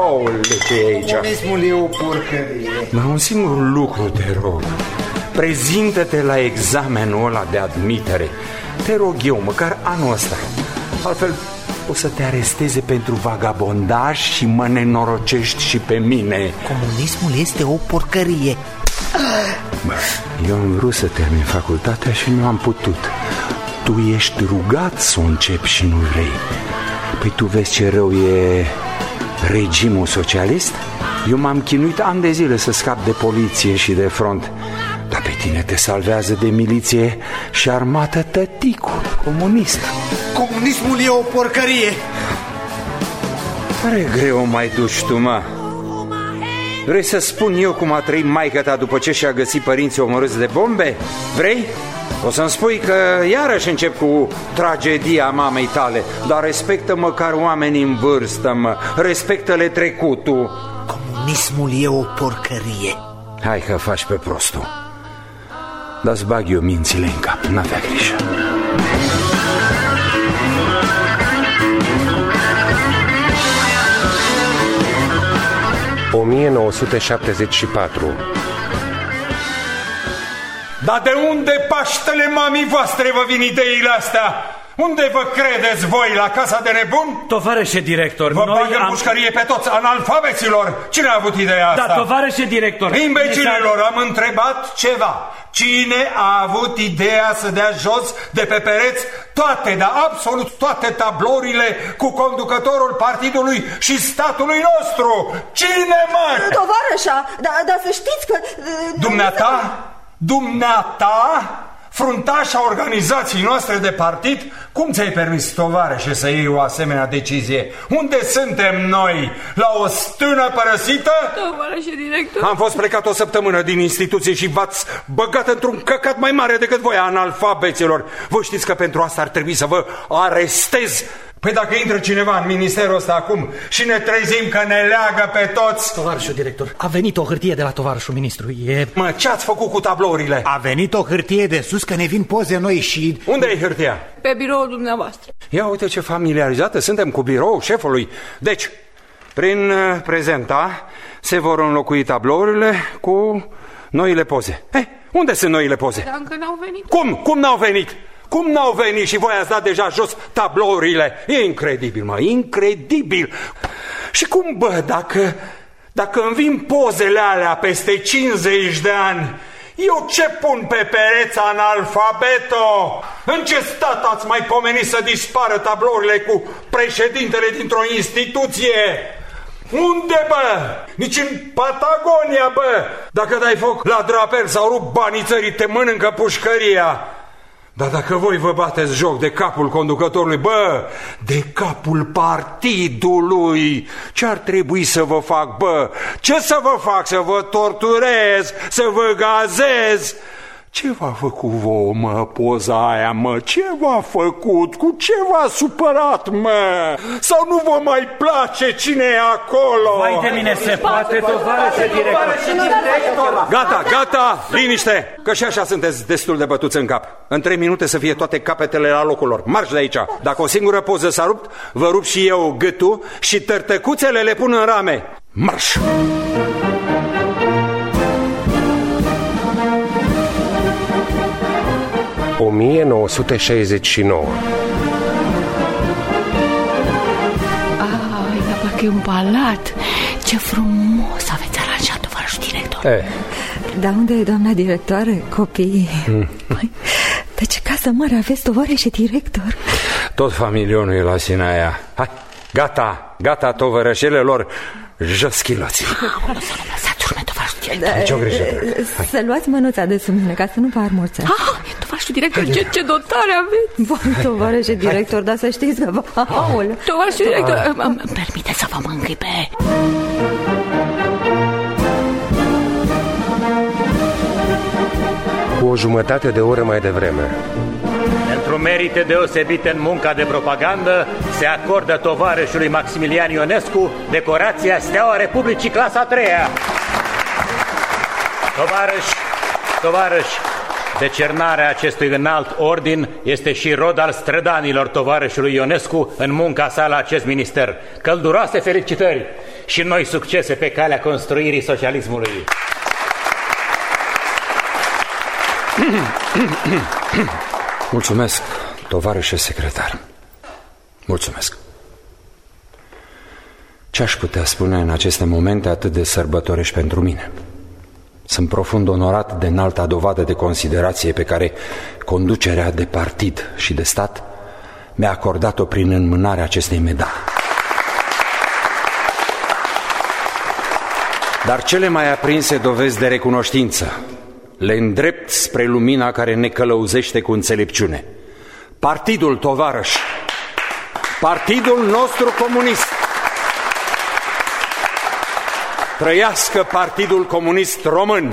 ce e aici? Comunismul e o porcărie. Dar un singur lucru te rog, prezintă-te la examenul ăla de admitere. Te rog eu, măcar anul ăsta. Altfel, o să te aresteze pentru vagabondaj și mă nenorocești și pe mine. Comunismul este o porcărie. Bă, eu am vrut să termin facultatea și nu am putut. Tu ești rugat să o începi și nu vrei. Păi tu vezi ce rău e regimul socialist? Eu m-am chinuit ani de zile să scap de poliție și de front. Dar pe tine te salvează de miliție și armată tăticul comunist. Comunismul e o porcărie. Pare greu mai duci tu, mă. Vrei să spun eu cum a trăit maică-ta după ce și-a găsit părinții omorâți de bombe? Vrei? O să-mi spui că iarăși încep cu tragedia mamei tale. Dar respectă măcar oamenii în vârstă, mă. Respectă-le trecutul. Comunismul e o porcărie. Hai că faci pe prostul. Dar-ți bag eu mințile în cap, n-avea grijă. ...1974. Dar de unde, Paștele mamii voastre, vă vin ideile astea? Unde vă credeți voi, la casa de nebun? Tovarășe director, vă bag în pușcărie pe toți analfabeților. Cine a avut ideea asta? Da, tovarășe director. Imbecililor, am întrebat ceva. Cine a avut ideea să dea jos de pe pereți toate, dar absolut toate tablourile cu conducătorul partidului și statului nostru? Cine, mă? Tovarășa, dar să știți că... Dumneata, fruntașa organizației noastre de partid, cum ți-ai permis, tovarășe, să iei o asemenea decizie? Unde suntem noi? La o stână părăsită? Tovarășe director. Am fost plecat o săptămână din instituție și v-ați băgat într-un căcat mai mare decât voi, analfabeților. Vă știți că pentru asta ar trebui să vă arestez. Păi dacă intră cineva în ministerul ăsta acum și ne trezim că ne leagă pe toți... Tovarășul director, a venit o hârtie de la tovarășul ministru. Mă, ce-ați făcut cu tablourile? A venit o hârtie de sus că ne vin poze noi și... Unde e hârtia? Pe biroul dumneavoastră. Ia uite ce familiarizată suntem cu biroul șefului. Deci, prin prezenta se vor înlocui tablourile cu noile poze. Unde sunt noile poze? Dar încă n-au venit. Cum n-au venit? Cum n-au venit și voi ați dat deja jos tablourile? E incredibil, mă, incredibil. Și cum, bă, dacă îmi vin pozele alea peste 50 de ani, eu ce pun pe pereți, analfabeto? În ce stat ați mai pomenit să dispară tablourile cu președintele dintr-o instituție? Unde, bă? Nici în Patagonia, bă. Dacă dai foc la drapel sau rup banii țării, te mănâncă pușcăria. Dar dacă voi vă bateți joc de capul conducătorului, bă, de capul partidului, ce ar trebui să vă fac, bă? Ce să vă fac? Să vă torturez? Să vă gazez? Ce v-a făcut vouă, mă, poza aia, mă? Ce v-a făcut? Cu ce v-a supărat, mă? Sau nu vă mai place cine e acolo? Vai de mine, se poate, tovarășe director. Gata, liniște, că și așa sunteți destul de bătuți în cap. În 3 minute să fie toate capetele la locul lor. Marș de aici. Dacă o singură poză s-a rupt, vă rup și eu gâtul și tărtăcuțele le pun în rame. Marș! ...1969. Ai, dar parcă e un palat. Ce frumos aveți aranjat, tovarășul director. Dar unde e doamna directoare, copii? Păi, de ce casă mare aveți, tovarășe director? Tot familionul e la sine aia. Hai, gata, tovărășelelor, jos chiloții. Nu lăsați urme, tovarășul director. Nici o grijă. Să luați mănuța de sub mine, ca să nu vă armurțați. Tovarășul director, ce dotare aveți. Bun, tovarășe director, dar să știți că... Tovarășul director, îmi permite să vă mângâi pe... Cu o jumătate de oră mai devreme. Pentru merite deosebite în munca de propagandă se acordă tovarășului Maximilian Ionescu decorația Steaua Republicii clasa 3-a. Tovarăși, decernarea acestui înalt ordin este și rod al strădanilor tovarășului Ionescu în munca sa la acest minister. Călduroase felicitări și noi succese pe calea construirii socialismului. Mulțumesc, tovarășe secretar. Mulțumesc. Ce aș putea spune în aceste momente atât de sărbătorești pentru mine? Sunt profund onorat de înalta dovadă de considerație pe care conducerea de partid și de stat mi-a acordat-o prin înmânarea acestei medalii. Dar cele mai aprinse dovezi de recunoștință le îndrept spre lumina care ne călăuzește cu înțelepciune. Partidul, tovarăși, partidul nostru comunist. Trăiască Partidul Comunist Român!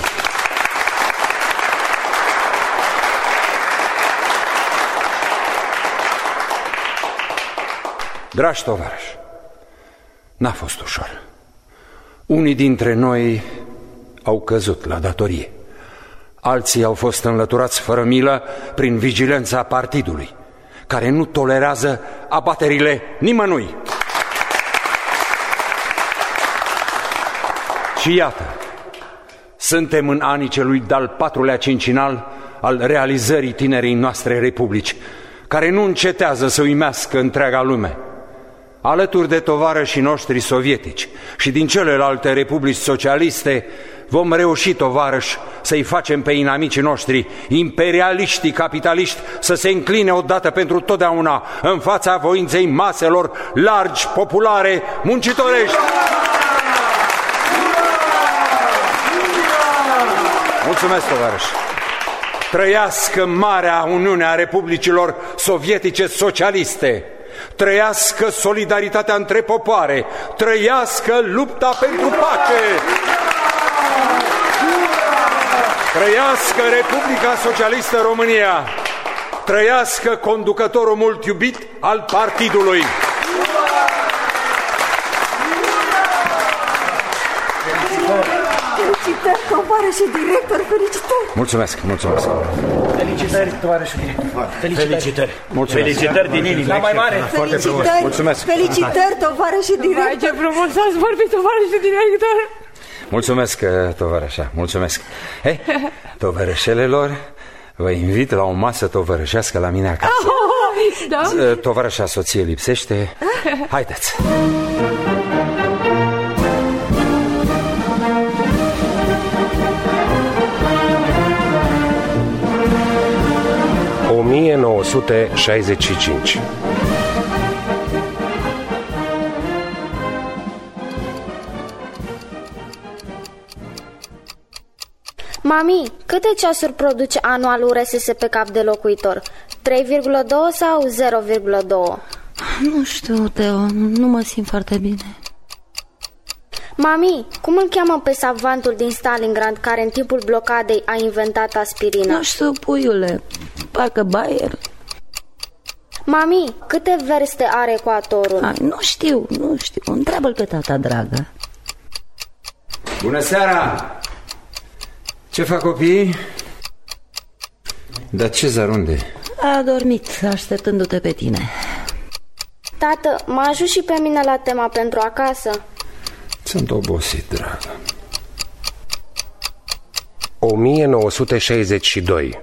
Dragi tovarăși, n-a fost ușor. Unii dintre noi au căzut la datorie. Alții au fost înlăturați fără milă prin vigilența partidului, care nu tolerează abaterile nimănui. Și iată, suntem în anii celui de-al patrulea cincinal al realizării tinerei noastre republici, care nu încetează să uimească întreaga lume. Alături de tovarășii noștri sovietici și din celelalte republici socialiste, vom reuși, tovarăși, să-i facem pe inamicii noștri, imperialiștii capitaliști, să se încline odată pentru totdeauna în fața voinței maselor largi, populare, muncitorești. Mulțumesc, tovarăși! Trăiască Marea Uniune a Republicilor Sovietice Socialiste! Trăiască solidaritatea între popoare! Trăiască lupta pentru pace! Trăiască Republica Socialistă România! Trăiască conducătorul mult iubit al partidului! Felicitări, tovarășe director, felicitări! Mulțumesc, mulțumesc! Felicitări, tovarășe director! Felicitări! Mulțumesc! Felicitări din inimă! La mai mare! Felicitări! Mulțumesc! Felicitări, tovarășe director! Vai, ce frumos ați vorbit, tovarășe director! Mulțumesc, tovarășa, mulțumesc! Hei, tovarășelelor, vă invit la o masă tovărășească la mine acasă. Da? Tovarășa soție lipsește. Haideți! – 1965. Mami, câte ceasuri produce anual URSS pe cap de locuitor? 3,2 sau 0,2? Nu știu, Teo, nu mă simt foarte bine. Mami, cum îl cheamă pe savantul din Stalingrad care în timpul blocadei a inventat aspirina? Nu știu, puiule, parcă Bayer. Mami, câte verste are ecuatorul? Nu știu, întreabă-l pe tata dragă. Bună seara! Ce fac copiii? Dar Cezar unde? A dormit, așteptându-te pe tine. Tată, mă ajut și pe mine la tema pentru acasă. Sunt obosit, dragă. 1962.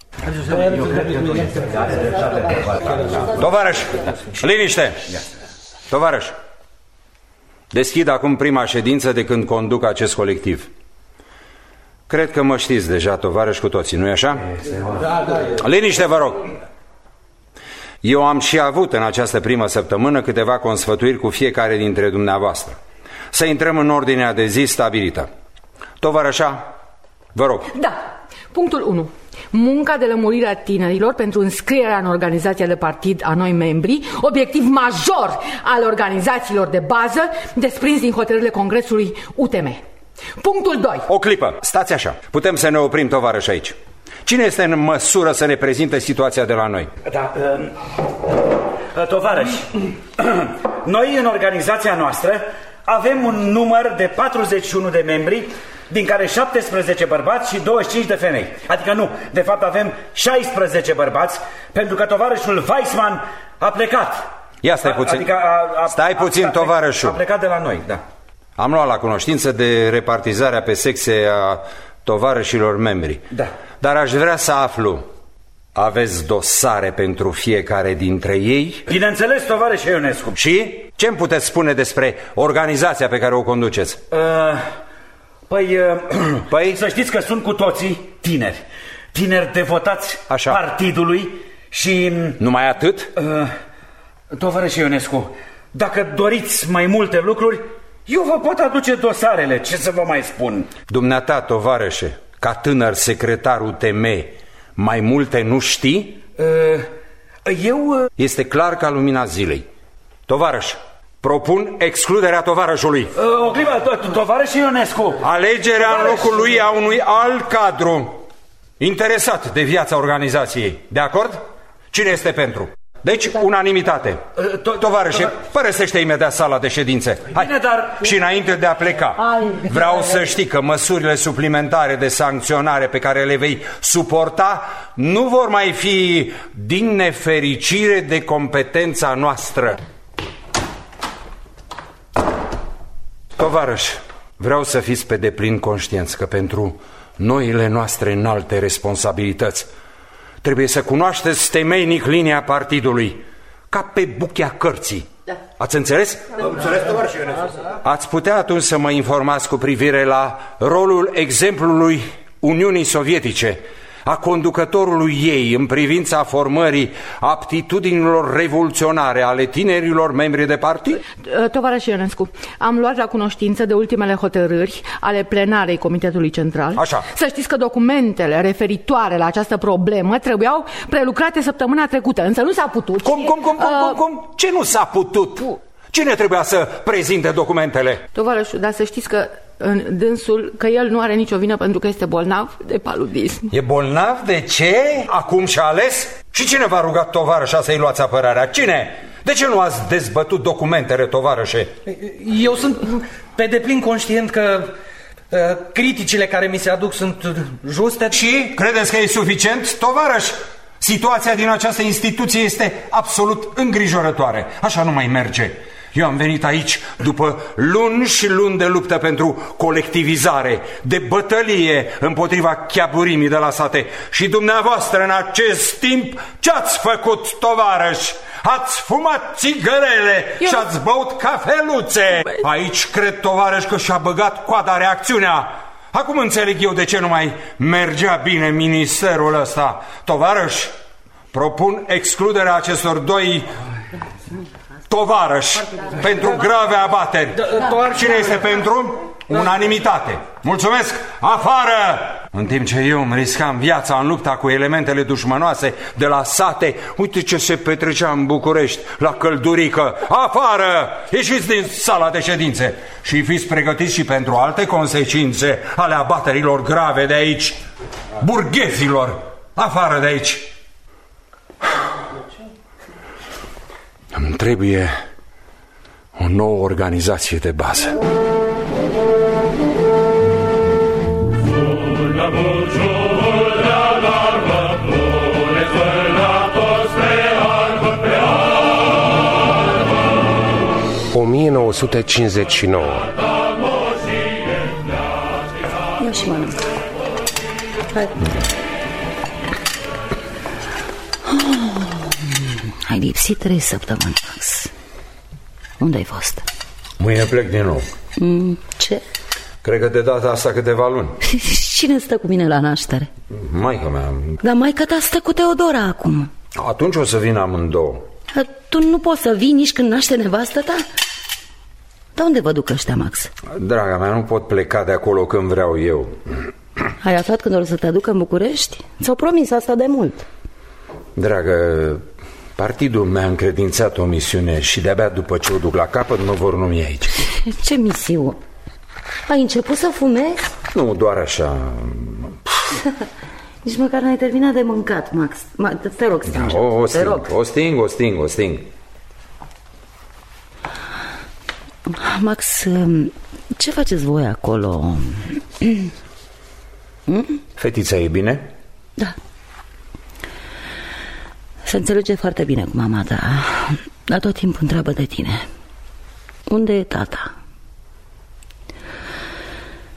Tovarăș, liniște! Tovarăș, deschid acum prima ședință de când conduc acest colectiv. Cred că mă știți deja, tovarăși, cu toții, nu-i așa? Liniște, vă rog! Eu am și avut în această primă săptămână câteva consfătuiri cu fiecare dintre dumneavoastră. Să intrăm în ordinea de zi stabilită. Tovarășa, vă rog. Da, punctul 1. Munca de lămurire a tinerilor pentru înscrierea în organizația de partid a noi membri, obiectiv major al organizațiilor de bază, desprins din hotărârile Congresului UTM. Punctul 2. O clipă, stați așa. Putem să ne oprim, tovarăși, aici. Cine este în măsură să ne prezinte situația de la noi? Da, tovarăși, noi în organizația noastră avem un număr de 41 de membri, din care 17 bărbați și 25 de femei. Adică nu, de fapt avem 16 bărbați, pentru că tovarășul Weissman a plecat. Ia stai puțin, adică stai puțin, tovarășul. A plecat de la noi, da. Am luat la cunoștință de repartizarea pe sexe a tovarășilor membri. Da. Dar aș vrea să aflu Aveți dosare pentru fiecare dintre ei? Bineînțeles, tovarășe Ionescu. Și ce-mi puteți spune despre organizația pe care o conduceți? Păi, să știți că sunt cu toții tineri. Tineri devotați partidului și... Numai atât? Tovarășe Ionescu, dacă doriți mai multe lucruri, eu vă pot aduce dosarele, ce să vă mai spun? Dumneata, tovarășe, ca tânăr secretar UTM, mai multe nu știi? Este clar ca lumina zilei. Tovarăș, propun excluderea tovarășului. O clipă, tovarășe Ionescu. Alegerea în locul lui a unui alt cadru interesat de viața organizației. De acord? Cine este pentru? Deci, unanimitate. Tovarășe, părăsește imediat sala de ședințe. Hai. Bine, dar... Și înainte de a pleca, vreau să știi că măsurile suplimentare de sancționare pe care le vei suporta nu vor mai fi, din nefericire, de competența noastră. Tovarăș, vreau să fiți pe deplin conștienți că pentru noile noastre înalte responsabilități trebuie să cunoașteți temeinic linia partidului, ca pe buchea cărții. Da. Ați înțeles? Înțeles, tovarășe. Ați putea atunci să mă informați cu privire la rolul exemplului Uniunii Sovietice, a conducătorului ei în privința formării aptitudinilor revoluționare ale tinerilor membri de partid? Tovarășe Ionescu, am luat la cunoștință de ultimele hotărâri ale plenarei Comitetului Central. Așa. Să știți că documentele referitoare la această problemă trebuiau prelucrate săptămâna trecută, însă nu s-a putut. Cum? Ce nu s-a putut? Cine trebuia să prezinte documentele? Tovarășul, dar să știți că dânsul, că el nu are nicio vină pentru că este bolnav de paludism. E bolnav de ce? Acum și-a ales? Și cine v-a rugat, tovarășa, să-i luați apărarea? Cine? De ce nu ați dezbătut documentele, tovarășe? Eu sunt pe deplin conștient că criticile care mi se aduc sunt juste. Și credeți că e suficient, tovarăș? Situația din această instituție este absolut îngrijorătoare. Așa nu mai merge. Eu am venit aici după luni și luni de luptă pentru colectivizare, de bătălie împotriva chiaburimii de la sate. Și dumneavoastră, în acest timp, ce-ați făcut, tovarăși? Ați fumat țigărele și ați băut cafeluțe. Aici cred, tovarăși, că și-a băgat coada reacțiunea. Acum înțeleg eu de ce nu mai mergea bine ministerul ăsta. Tovarăși, propun excluderea acestor doi tovarăși pentru grave abateri. Cine este pentru? Unanimitate. Mulțumesc. Afară! În timp ce eu îmi riscam viața în lupta cu elementele dușmănoase de la sate, uite ce se petrecea în București, la Căldurică. Afară! Ieșiți din sala de ședințe și fiți pregătiți și pentru alte consecințe ale abaterilor grave de aici. Burghezilor, afară de aici! Îmi trebuie o nouă organizație de bază. ...1959. Eu și mănânc. Hai. Ai lipsit 3 săptămâni, Max. Unde ai fost? Mâine plec din nou. Ce? Cred că de data asta câteva luni. Cine stă cu mine la naștere? Maica mea. Dar maica ta stă cu Teodora acum. Atunci o să vin amândouă. Tu nu poți să vii nici când naște nevastă ta? Dar unde vă duc ăștia, Max? Draga mea, nu pot pleca de acolo când vreau eu. Ai aflat când o să te aducă în București? Ți-au promis asta de mult. Dragă, partidul mi-a încredințat o misiune și de-abia după ce o duc la capăt mă vor numi aici. Ce misiune? Ai început să fumezi? Nu, doar așa. Nici măcar n-ai terminat de mâncat, Max. Te rog, stinge. O sting. Max, ce faceți voi acolo? Fetița e bine? Da. Se înțelege foarte bine cu mama ta, dar tot timpul întreabă de tine. Unde e tata?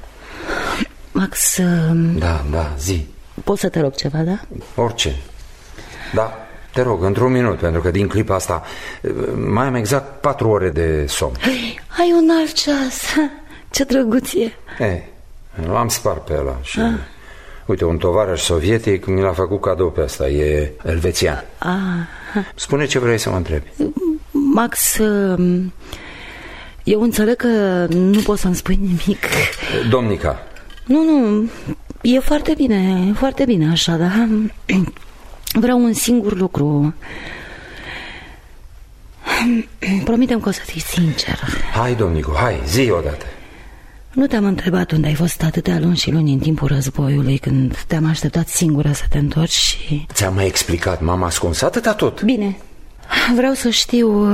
Max... Da, zi. Pot să te rog ceva, da? Orice. Da, te rog, într-un minut, pentru că din clipa asta mai am exact 4 ore de somn. Ai un alt ceas. Ce drăguț e. L-am spart pe ăla și... Uite, un tovarăș sovietic mi l-a făcut cadou pe asta. E elvețian. Spune ce vrei să mă întrebi. Max, eu înțeleg că nu poți să-mi spui nimic. Domnica. Nu, e foarte bine așa, dar vreau un singur lucru. Promite-mi că o să fii sincer. Hai, Domnico, hai, zi odată. Nu te-am întrebat unde ai fost atâtea luni și luni în timpul războiului, când te-am așteptat singură să te întorci și... Ți-am mai explicat, m-am ascuns atâta tot. Bine, vreau să știu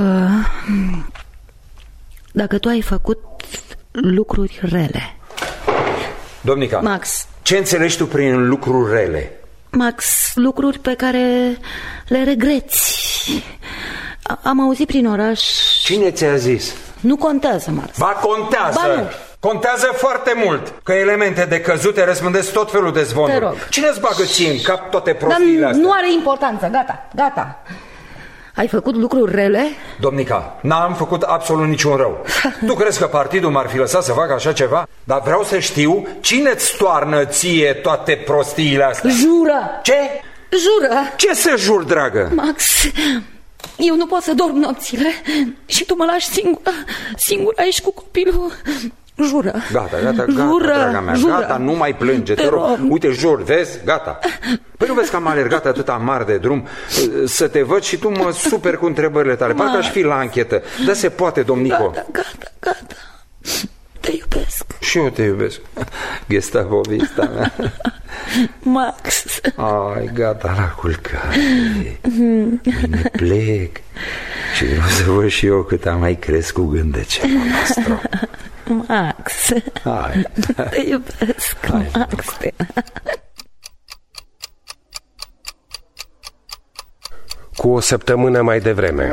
dacă tu ai făcut lucruri rele. Domnica, Max, ce înțelegi tu prin lucruri rele? Max, lucruri pe care le regreți. Am auzit prin oraș... Cine ți-a zis? Nu contează, Max. Ba, contează! Ba, nu. Contează foarte mult. Că elemente de căzute răspândesc tot felul de zvonuri. Te rog. Cine-ți bagă ție în cap toate prostiile astea? Nu are importanță, gata. Ai făcut lucruri rele? Domnica, n-am făcut absolut niciun rău. Tu crezi că partidul m-ar fi lăsat să fac așa ceva? Dar vreau să știu cine-ți toarnă ție toate prostiile astea. Jură! Ce? Jură! Ce să jur, dragă? Max, eu nu pot să dorm nopțile și tu mă lași singură aici cu copilul. Jură. Gata, jură, draga mea, jură. Gata, nu mai plânge, te rog. Uite, jur, vezi, gata. Păi nu vezi că am alergat atâta mar de drum să te văd și tu mă superi cu întrebările tale. Parcă aș fi la anchetă. Dar se poate, Domnico. Gata. Te iubesc. Și eu te iubesc. Gestapovista mea. Max. Ai, gata la culcare. Mâine plec și vreau să văd și eu cât am mai crescut gândecele nostru. Max. Hai. Te iubesc. Hai, Max. Cu o săptămână mai devreme.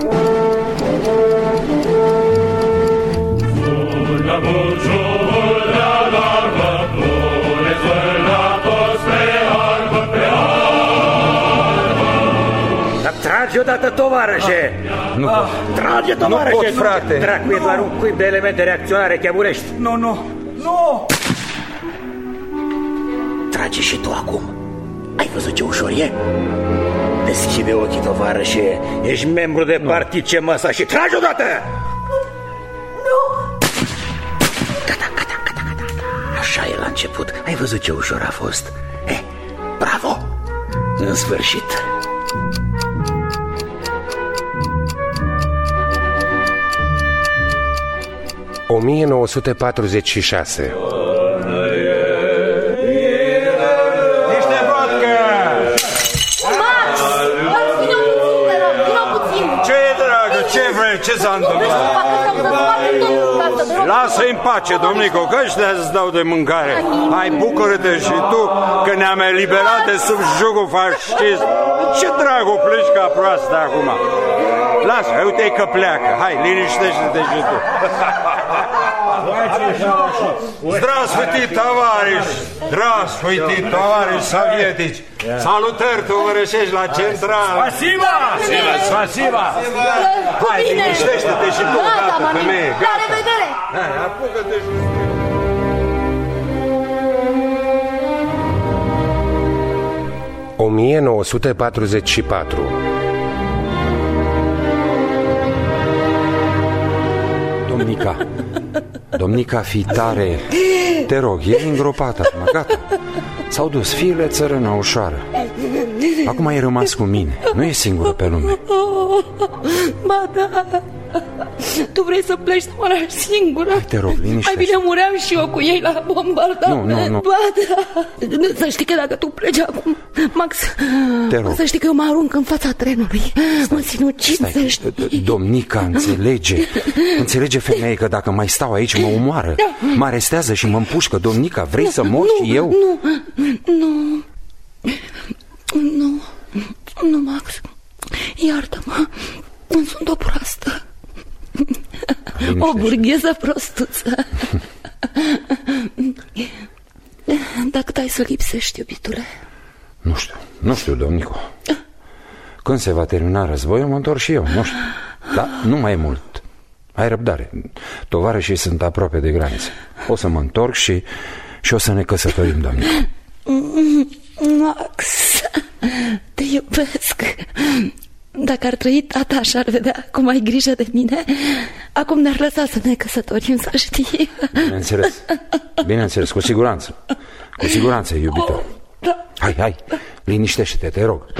Trage odată, tovarășe! Nu pot. Trage, tovarășe! Nu pot, frate! Dracu, e doar un cuib de elemente reacționare cheburești. Nu! Trage și tu acum. Ai văzut ce ușor e? Deschide ochii, tovarășe. Ești membru de partid, ce măsa, și trage odată! Nu! Gata. Așa e la început. Ai văzut ce ușor a fost? Bravo! În sfârșit! – 1946. Niște vodcă! Max! Vino puțin! Ce e, dragă? Ce vrei? Ce s-a întâmplat? Lasă-i în pace, Domnico, că ăștia îți dau de mâncare. Hai, bucură-te și tu că ne-am eliberat de sub jugul fascist. Ce dragu pleci ca proastă acum? Lasă, uite că pleacă. Hai, liniștește-te și tu. Здравствуйте, товарищ! Здравствуйте, товарищ советич! Salutări, tovărășești la central! Spasiba! Hai, liniștește-te și tu, gata, femeie! La revedere! Hai, apucă-te și... 1944. Domnica, fii tare. Te rog, e îngropată acum, gata. S-au dus, fie țărână ușoară. Acum ai rămas cu mine. Nu e singură pe lume. Ba da. Tu vrei să pleci să mă lași singură? Hai, te rog, liniștește. Mai bine muream și eu cu ei la bombardament. Nu. Ba da. Să știi că dacă tu pleci acum, Max, te rog. să știi că eu mă arunc în fața trenului. Mă sinucid, să știi. Domnica, înțelege femeie că dacă mai stau aici mă omoară. Mă arestează și mă împușcă. Domnica, vrei să mor și eu? Nu, Max. Iartă-mă. Sunt o proastă. O burgheză prostuță. Dacă ai să lipsești, iubitule? Nu știu, Domnico. Când se va termina războiul, mă întorc și eu, nu știu. Dar nu mai e mult. Ai răbdare. Tovarășii sunt aproape de graniță. O să mă întorc și o să ne căsătorim, doamne. Max, te iubesc. Dacă ar trăi tata și ar vedea cum ai grijă de mine, acum ne-ar lăsa să ne căsătorim, să știi. Bineînțeles, cu siguranță. Cu siguranță, iubito. Hai, liniștește-te, te rog.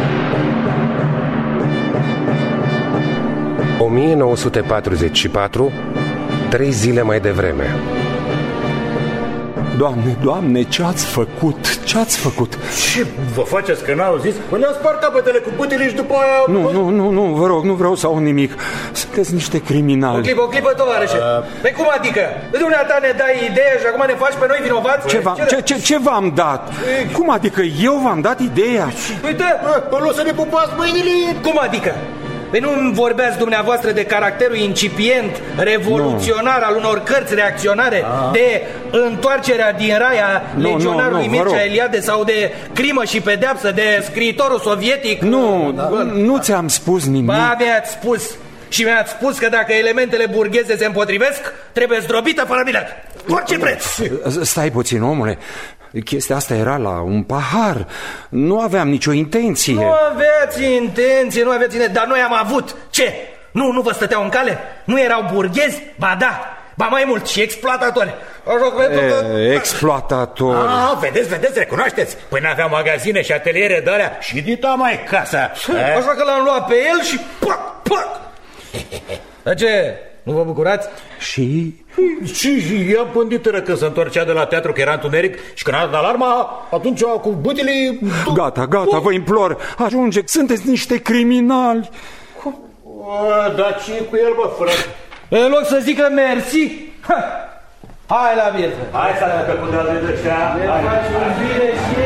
1944, 3 zile mai devreme. Doamne, ce-ați făcut? Ce-ați făcut? Ce vă faceți că n-auziți? Păi ne-au spart capetele cu butele și după aia... Nu, vă rog, nu vreau să aud nimic. Sunteți niște criminali. O clipă, tovarășe. Păi cum adică? Dumneata ne dai ideea și acum ne faci pe noi vinovați? Ce v-am dat? Cum adică eu v-am dat ideea? Uite, o să ne pupați mâinile. Cum adică? Păi nu vorbeați dumneavoastră de caracterul incipient, revoluționar al unor cărți reacționare, de întoarcerea din rai a legionarului Mircea Eliade sau de Crimă și pedeapsă, de scriitorul sovietic? Nu ți-am spus nimic. Ba, mi-ați spus. Și mi-ați spus că dacă elementele burgheze se împotrivesc, trebuie zdrobită fără milă. Orice preț. Stai puțin, omule. Chestia asta era la un pahar. Nu aveam nicio intenție. Nu aveați intenție, dar noi am avut. Ce? Nu vă stăteau în cale? Nu erau burghezi? Ba da, ba mai mult, și exploatatori. Exploatatori. Vedeți, recunoașteți? Păi n-aveam magazine și ateliere de alea și dita mai casa. Așa că l-am luat pe el și pac. Dar ce? Nu vă bucurați? Și ea pândită că se întorcea de la teatru, că era întuneric, și când a dat alarma, atunci cu bătile... Gata, vă implor, ajunge, sunteți niște criminali. Dar ce cu el, bă, frate? În loc să zică mersi, hai la vieță. Hai să arată pe puterea de ăștia. Ne facem bine și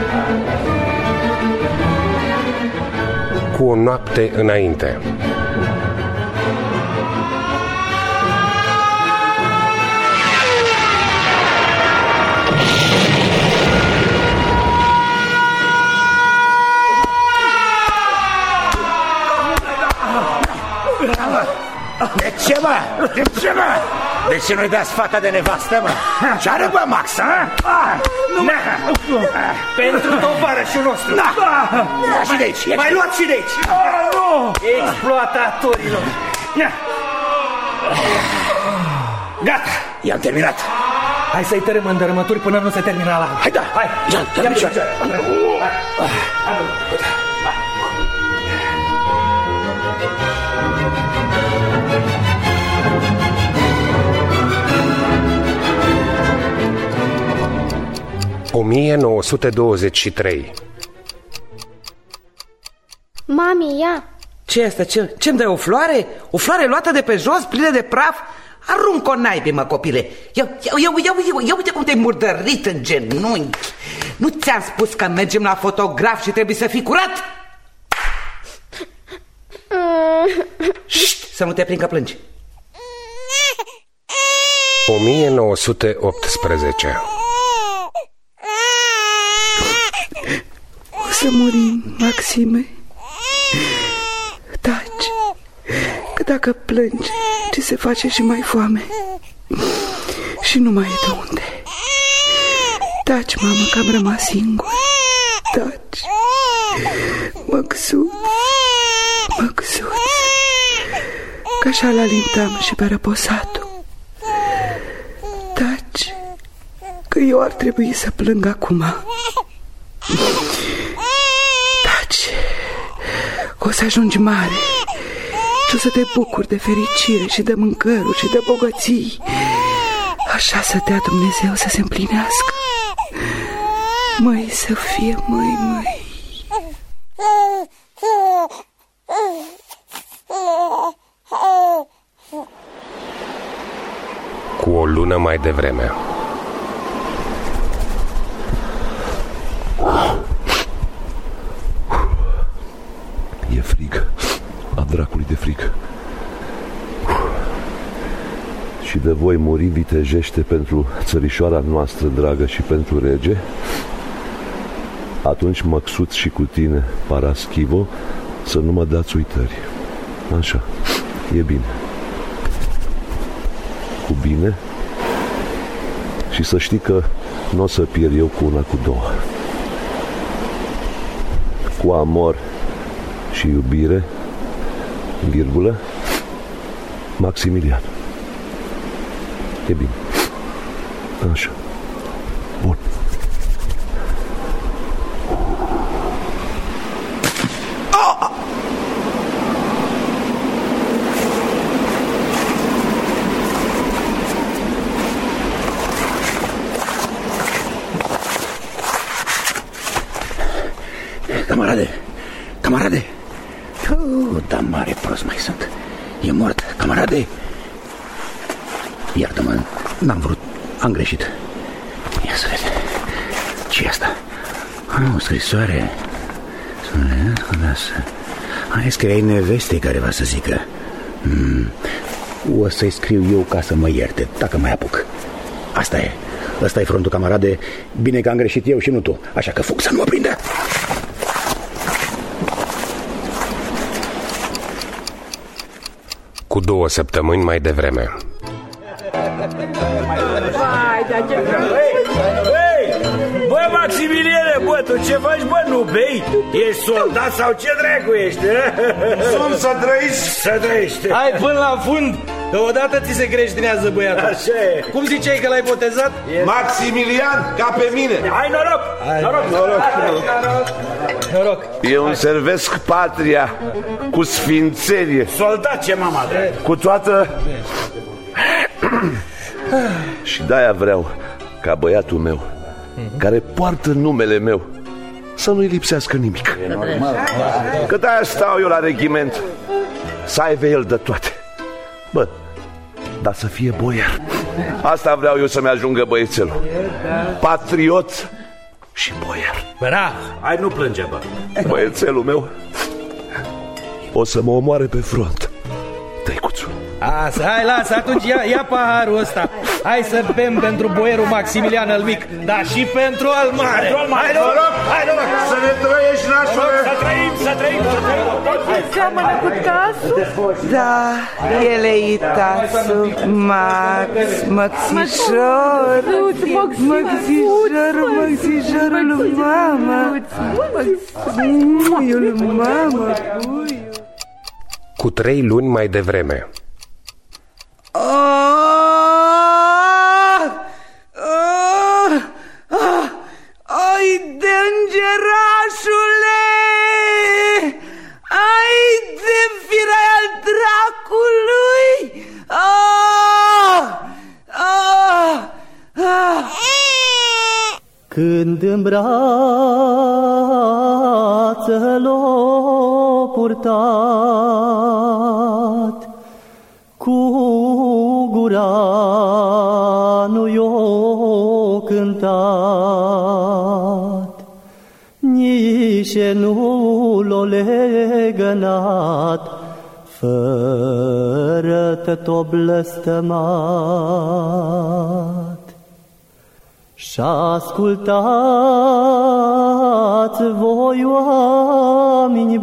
ei. Cu o noapte înainte. De ce, mă? De ce nu-i dați fata de nevastă, mă? Ce are, bă, Max, a? Pentru tovarășul nostru. Și de aici. Mai luați și de aici. Exploatatorilor. Gata, i-am terminat. Hai să-i tărâm în dărâmături până nu se termină la... Hai, da. Ia picioare. Hai. 1923. Mami, ia. Ce asta? Ce-mi dai, o floare? O floare luată de pe jos, plină de praf? Arunc-o naibii, mă, copile. Ia uite cum te-ai murdărit în genunchi. Nu ți-am spus că mergem la fotograf și trebuie să fii curat? Șt, să nu te prind că plângi. 1918. O să murim, Maxime. Taci, că dacă plângi, ți se face și mai foame. Și nu mai e de unde. Taci, mamă, că am rămas singur. Taci. Măcsuț, că așa l-alintam și pe răposatul. Taci, că eu ar trebui să plâng acum. Taci, că o să ajungi mare și o să te bucuri de fericire și de mâncăruri și de bogății. Așa să dea Dumnezeu să se împlinească. Măi, să fie, măi. Cu o lună mai devreme. E frig. A dracului de frig. Și de voi muri vitejește pentru țărișoara noastră dragă și pentru rege? Atunci, Măcsuț, și cu tine, Paraschivo, Să nu mă dați uitări. Așa, e bine. Cu bine. Și să știi că nu o să pierd eu cu una, cu două. Cu amor și iubire, virgulă, Maximilian. E bine. Așa. Bun. Camarade! Da, mare prost mai sunt. E mort, camarade! Iartă-mă, n-am vrut, am greșit. Ia să vezi. Ce-i asta? O scrisoare. Hai, scriai nevestei careva să zică. O să-i scriu eu ca să mă ierte, dacă mai apuc. Asta e. Ăsta e frontul, camarade. Bine că am greșit eu și nu tu. Așa că fug să nu mă prindă. Cu 2 săptămâni mai devreme. Bă, Maximiliene, bă, tu ce faci, bă, nu bei? Ești soldat sau ce dracu ești? Sunt să trăiești. Să trăiești. Hai până la fund, că odată ți se creștinează băiatul. Așa e. Cum ziceai că l-ai botezat? Maximilian, ca pe mine. Hai, noroc. Noroc. Eu îmi servesc patria cu sfințenie. Soldat, ce mama, cu toată... Și de-aia vreau ca băiatul meu, care poartă numele meu, să nu-i lipsească nimic. Că de-aia stau eu la regiment, să aibă el de toate. Bă, dar să fie boier. Asta vreau eu să-mi ajungă băiețelul. Patriot și boier. Bravo. Hai, nu plânge, bă. Băiețelul meu o să mă omoare pe front. Tăicuțul. Hai, lasă, atunci ia paharul ăsta. Hai să bem pentru boierul Maximilian al mic, dar și pentru al mare. Hai, noroc! Să ne trăiești, nașule! Să trăim! Seamănă cu tasul? Da, ele e tasul. Maxișorul lui mama. Puiul lui mama. Cu 3 luni mai devreme. Ai de îngerașule! Ai de firai al dracului! Când în brață l-o purtat, cu gura nu i-o cântat, nici nu l-o legănat, fără tot-o blăstămat. Și ascultați voi, oameni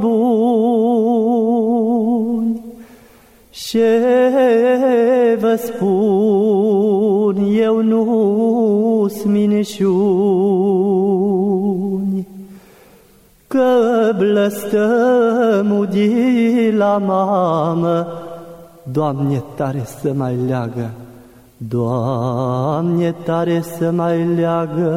buni, ce vă spun, eu nu-s minciuni, că blăstămul de la mamă, Doamne, tare să mai leagă, Doamne, tare să mai leagă.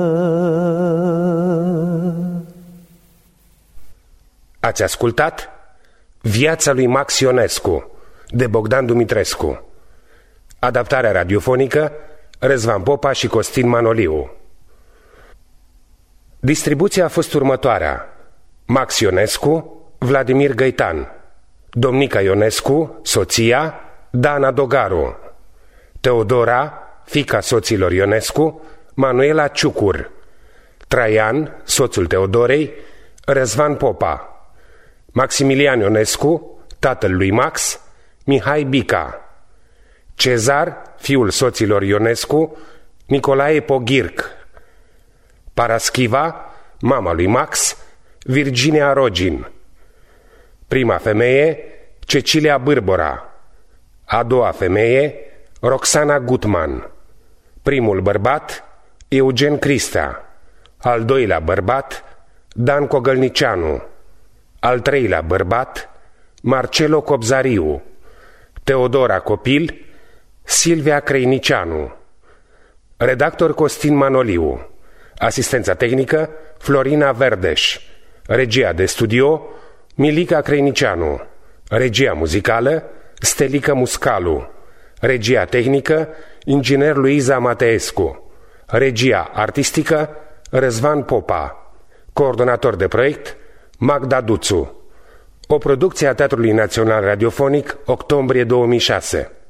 Ați ascultat Viața lui Max Ionescu de Bogdan Dumitrescu. Adaptarea radiofonică Răzvan Popa și Costin Manoliu. Distribuția a fost următoarea: Max Ionescu, Vladimir Găitan, Domnica Ionescu, soția, Dana Dogaru, Teodora, fiica soților Ionescu, Manuela Ciucur, Traian, soțul Teodorei, Răzvan Popa, Maximilian Ionescu, tatăl lui Max, Mihai Bica, Cezar, fiul soților Ionescu, Nicolae Poghirc, Paraschiva, mama lui Max, Virginia Rogin, Prima femeie, Cecilia Bârbora. A doua femeie, Roxana Gutman. Primul bărbat, Eugen Cristea. Al doilea bărbat, Dan Cogălnicianu. Al treilea bărbat, Marcelo Cobzariu. Teodora Copil, Silvia Creinicianu. Redactor Costin Manoliu. Asistența tehnică Florina Verdeș. Regia de studio Milica Creinicianu. Regia muzicală Stelica Muscalu. Regia tehnică inginer Luiza Mateescu. Regia artistică Răzvan Popa. Coordonator de proiect Magda Duțu. O producție a Teatrului Național Radiofonic, octombrie 2006.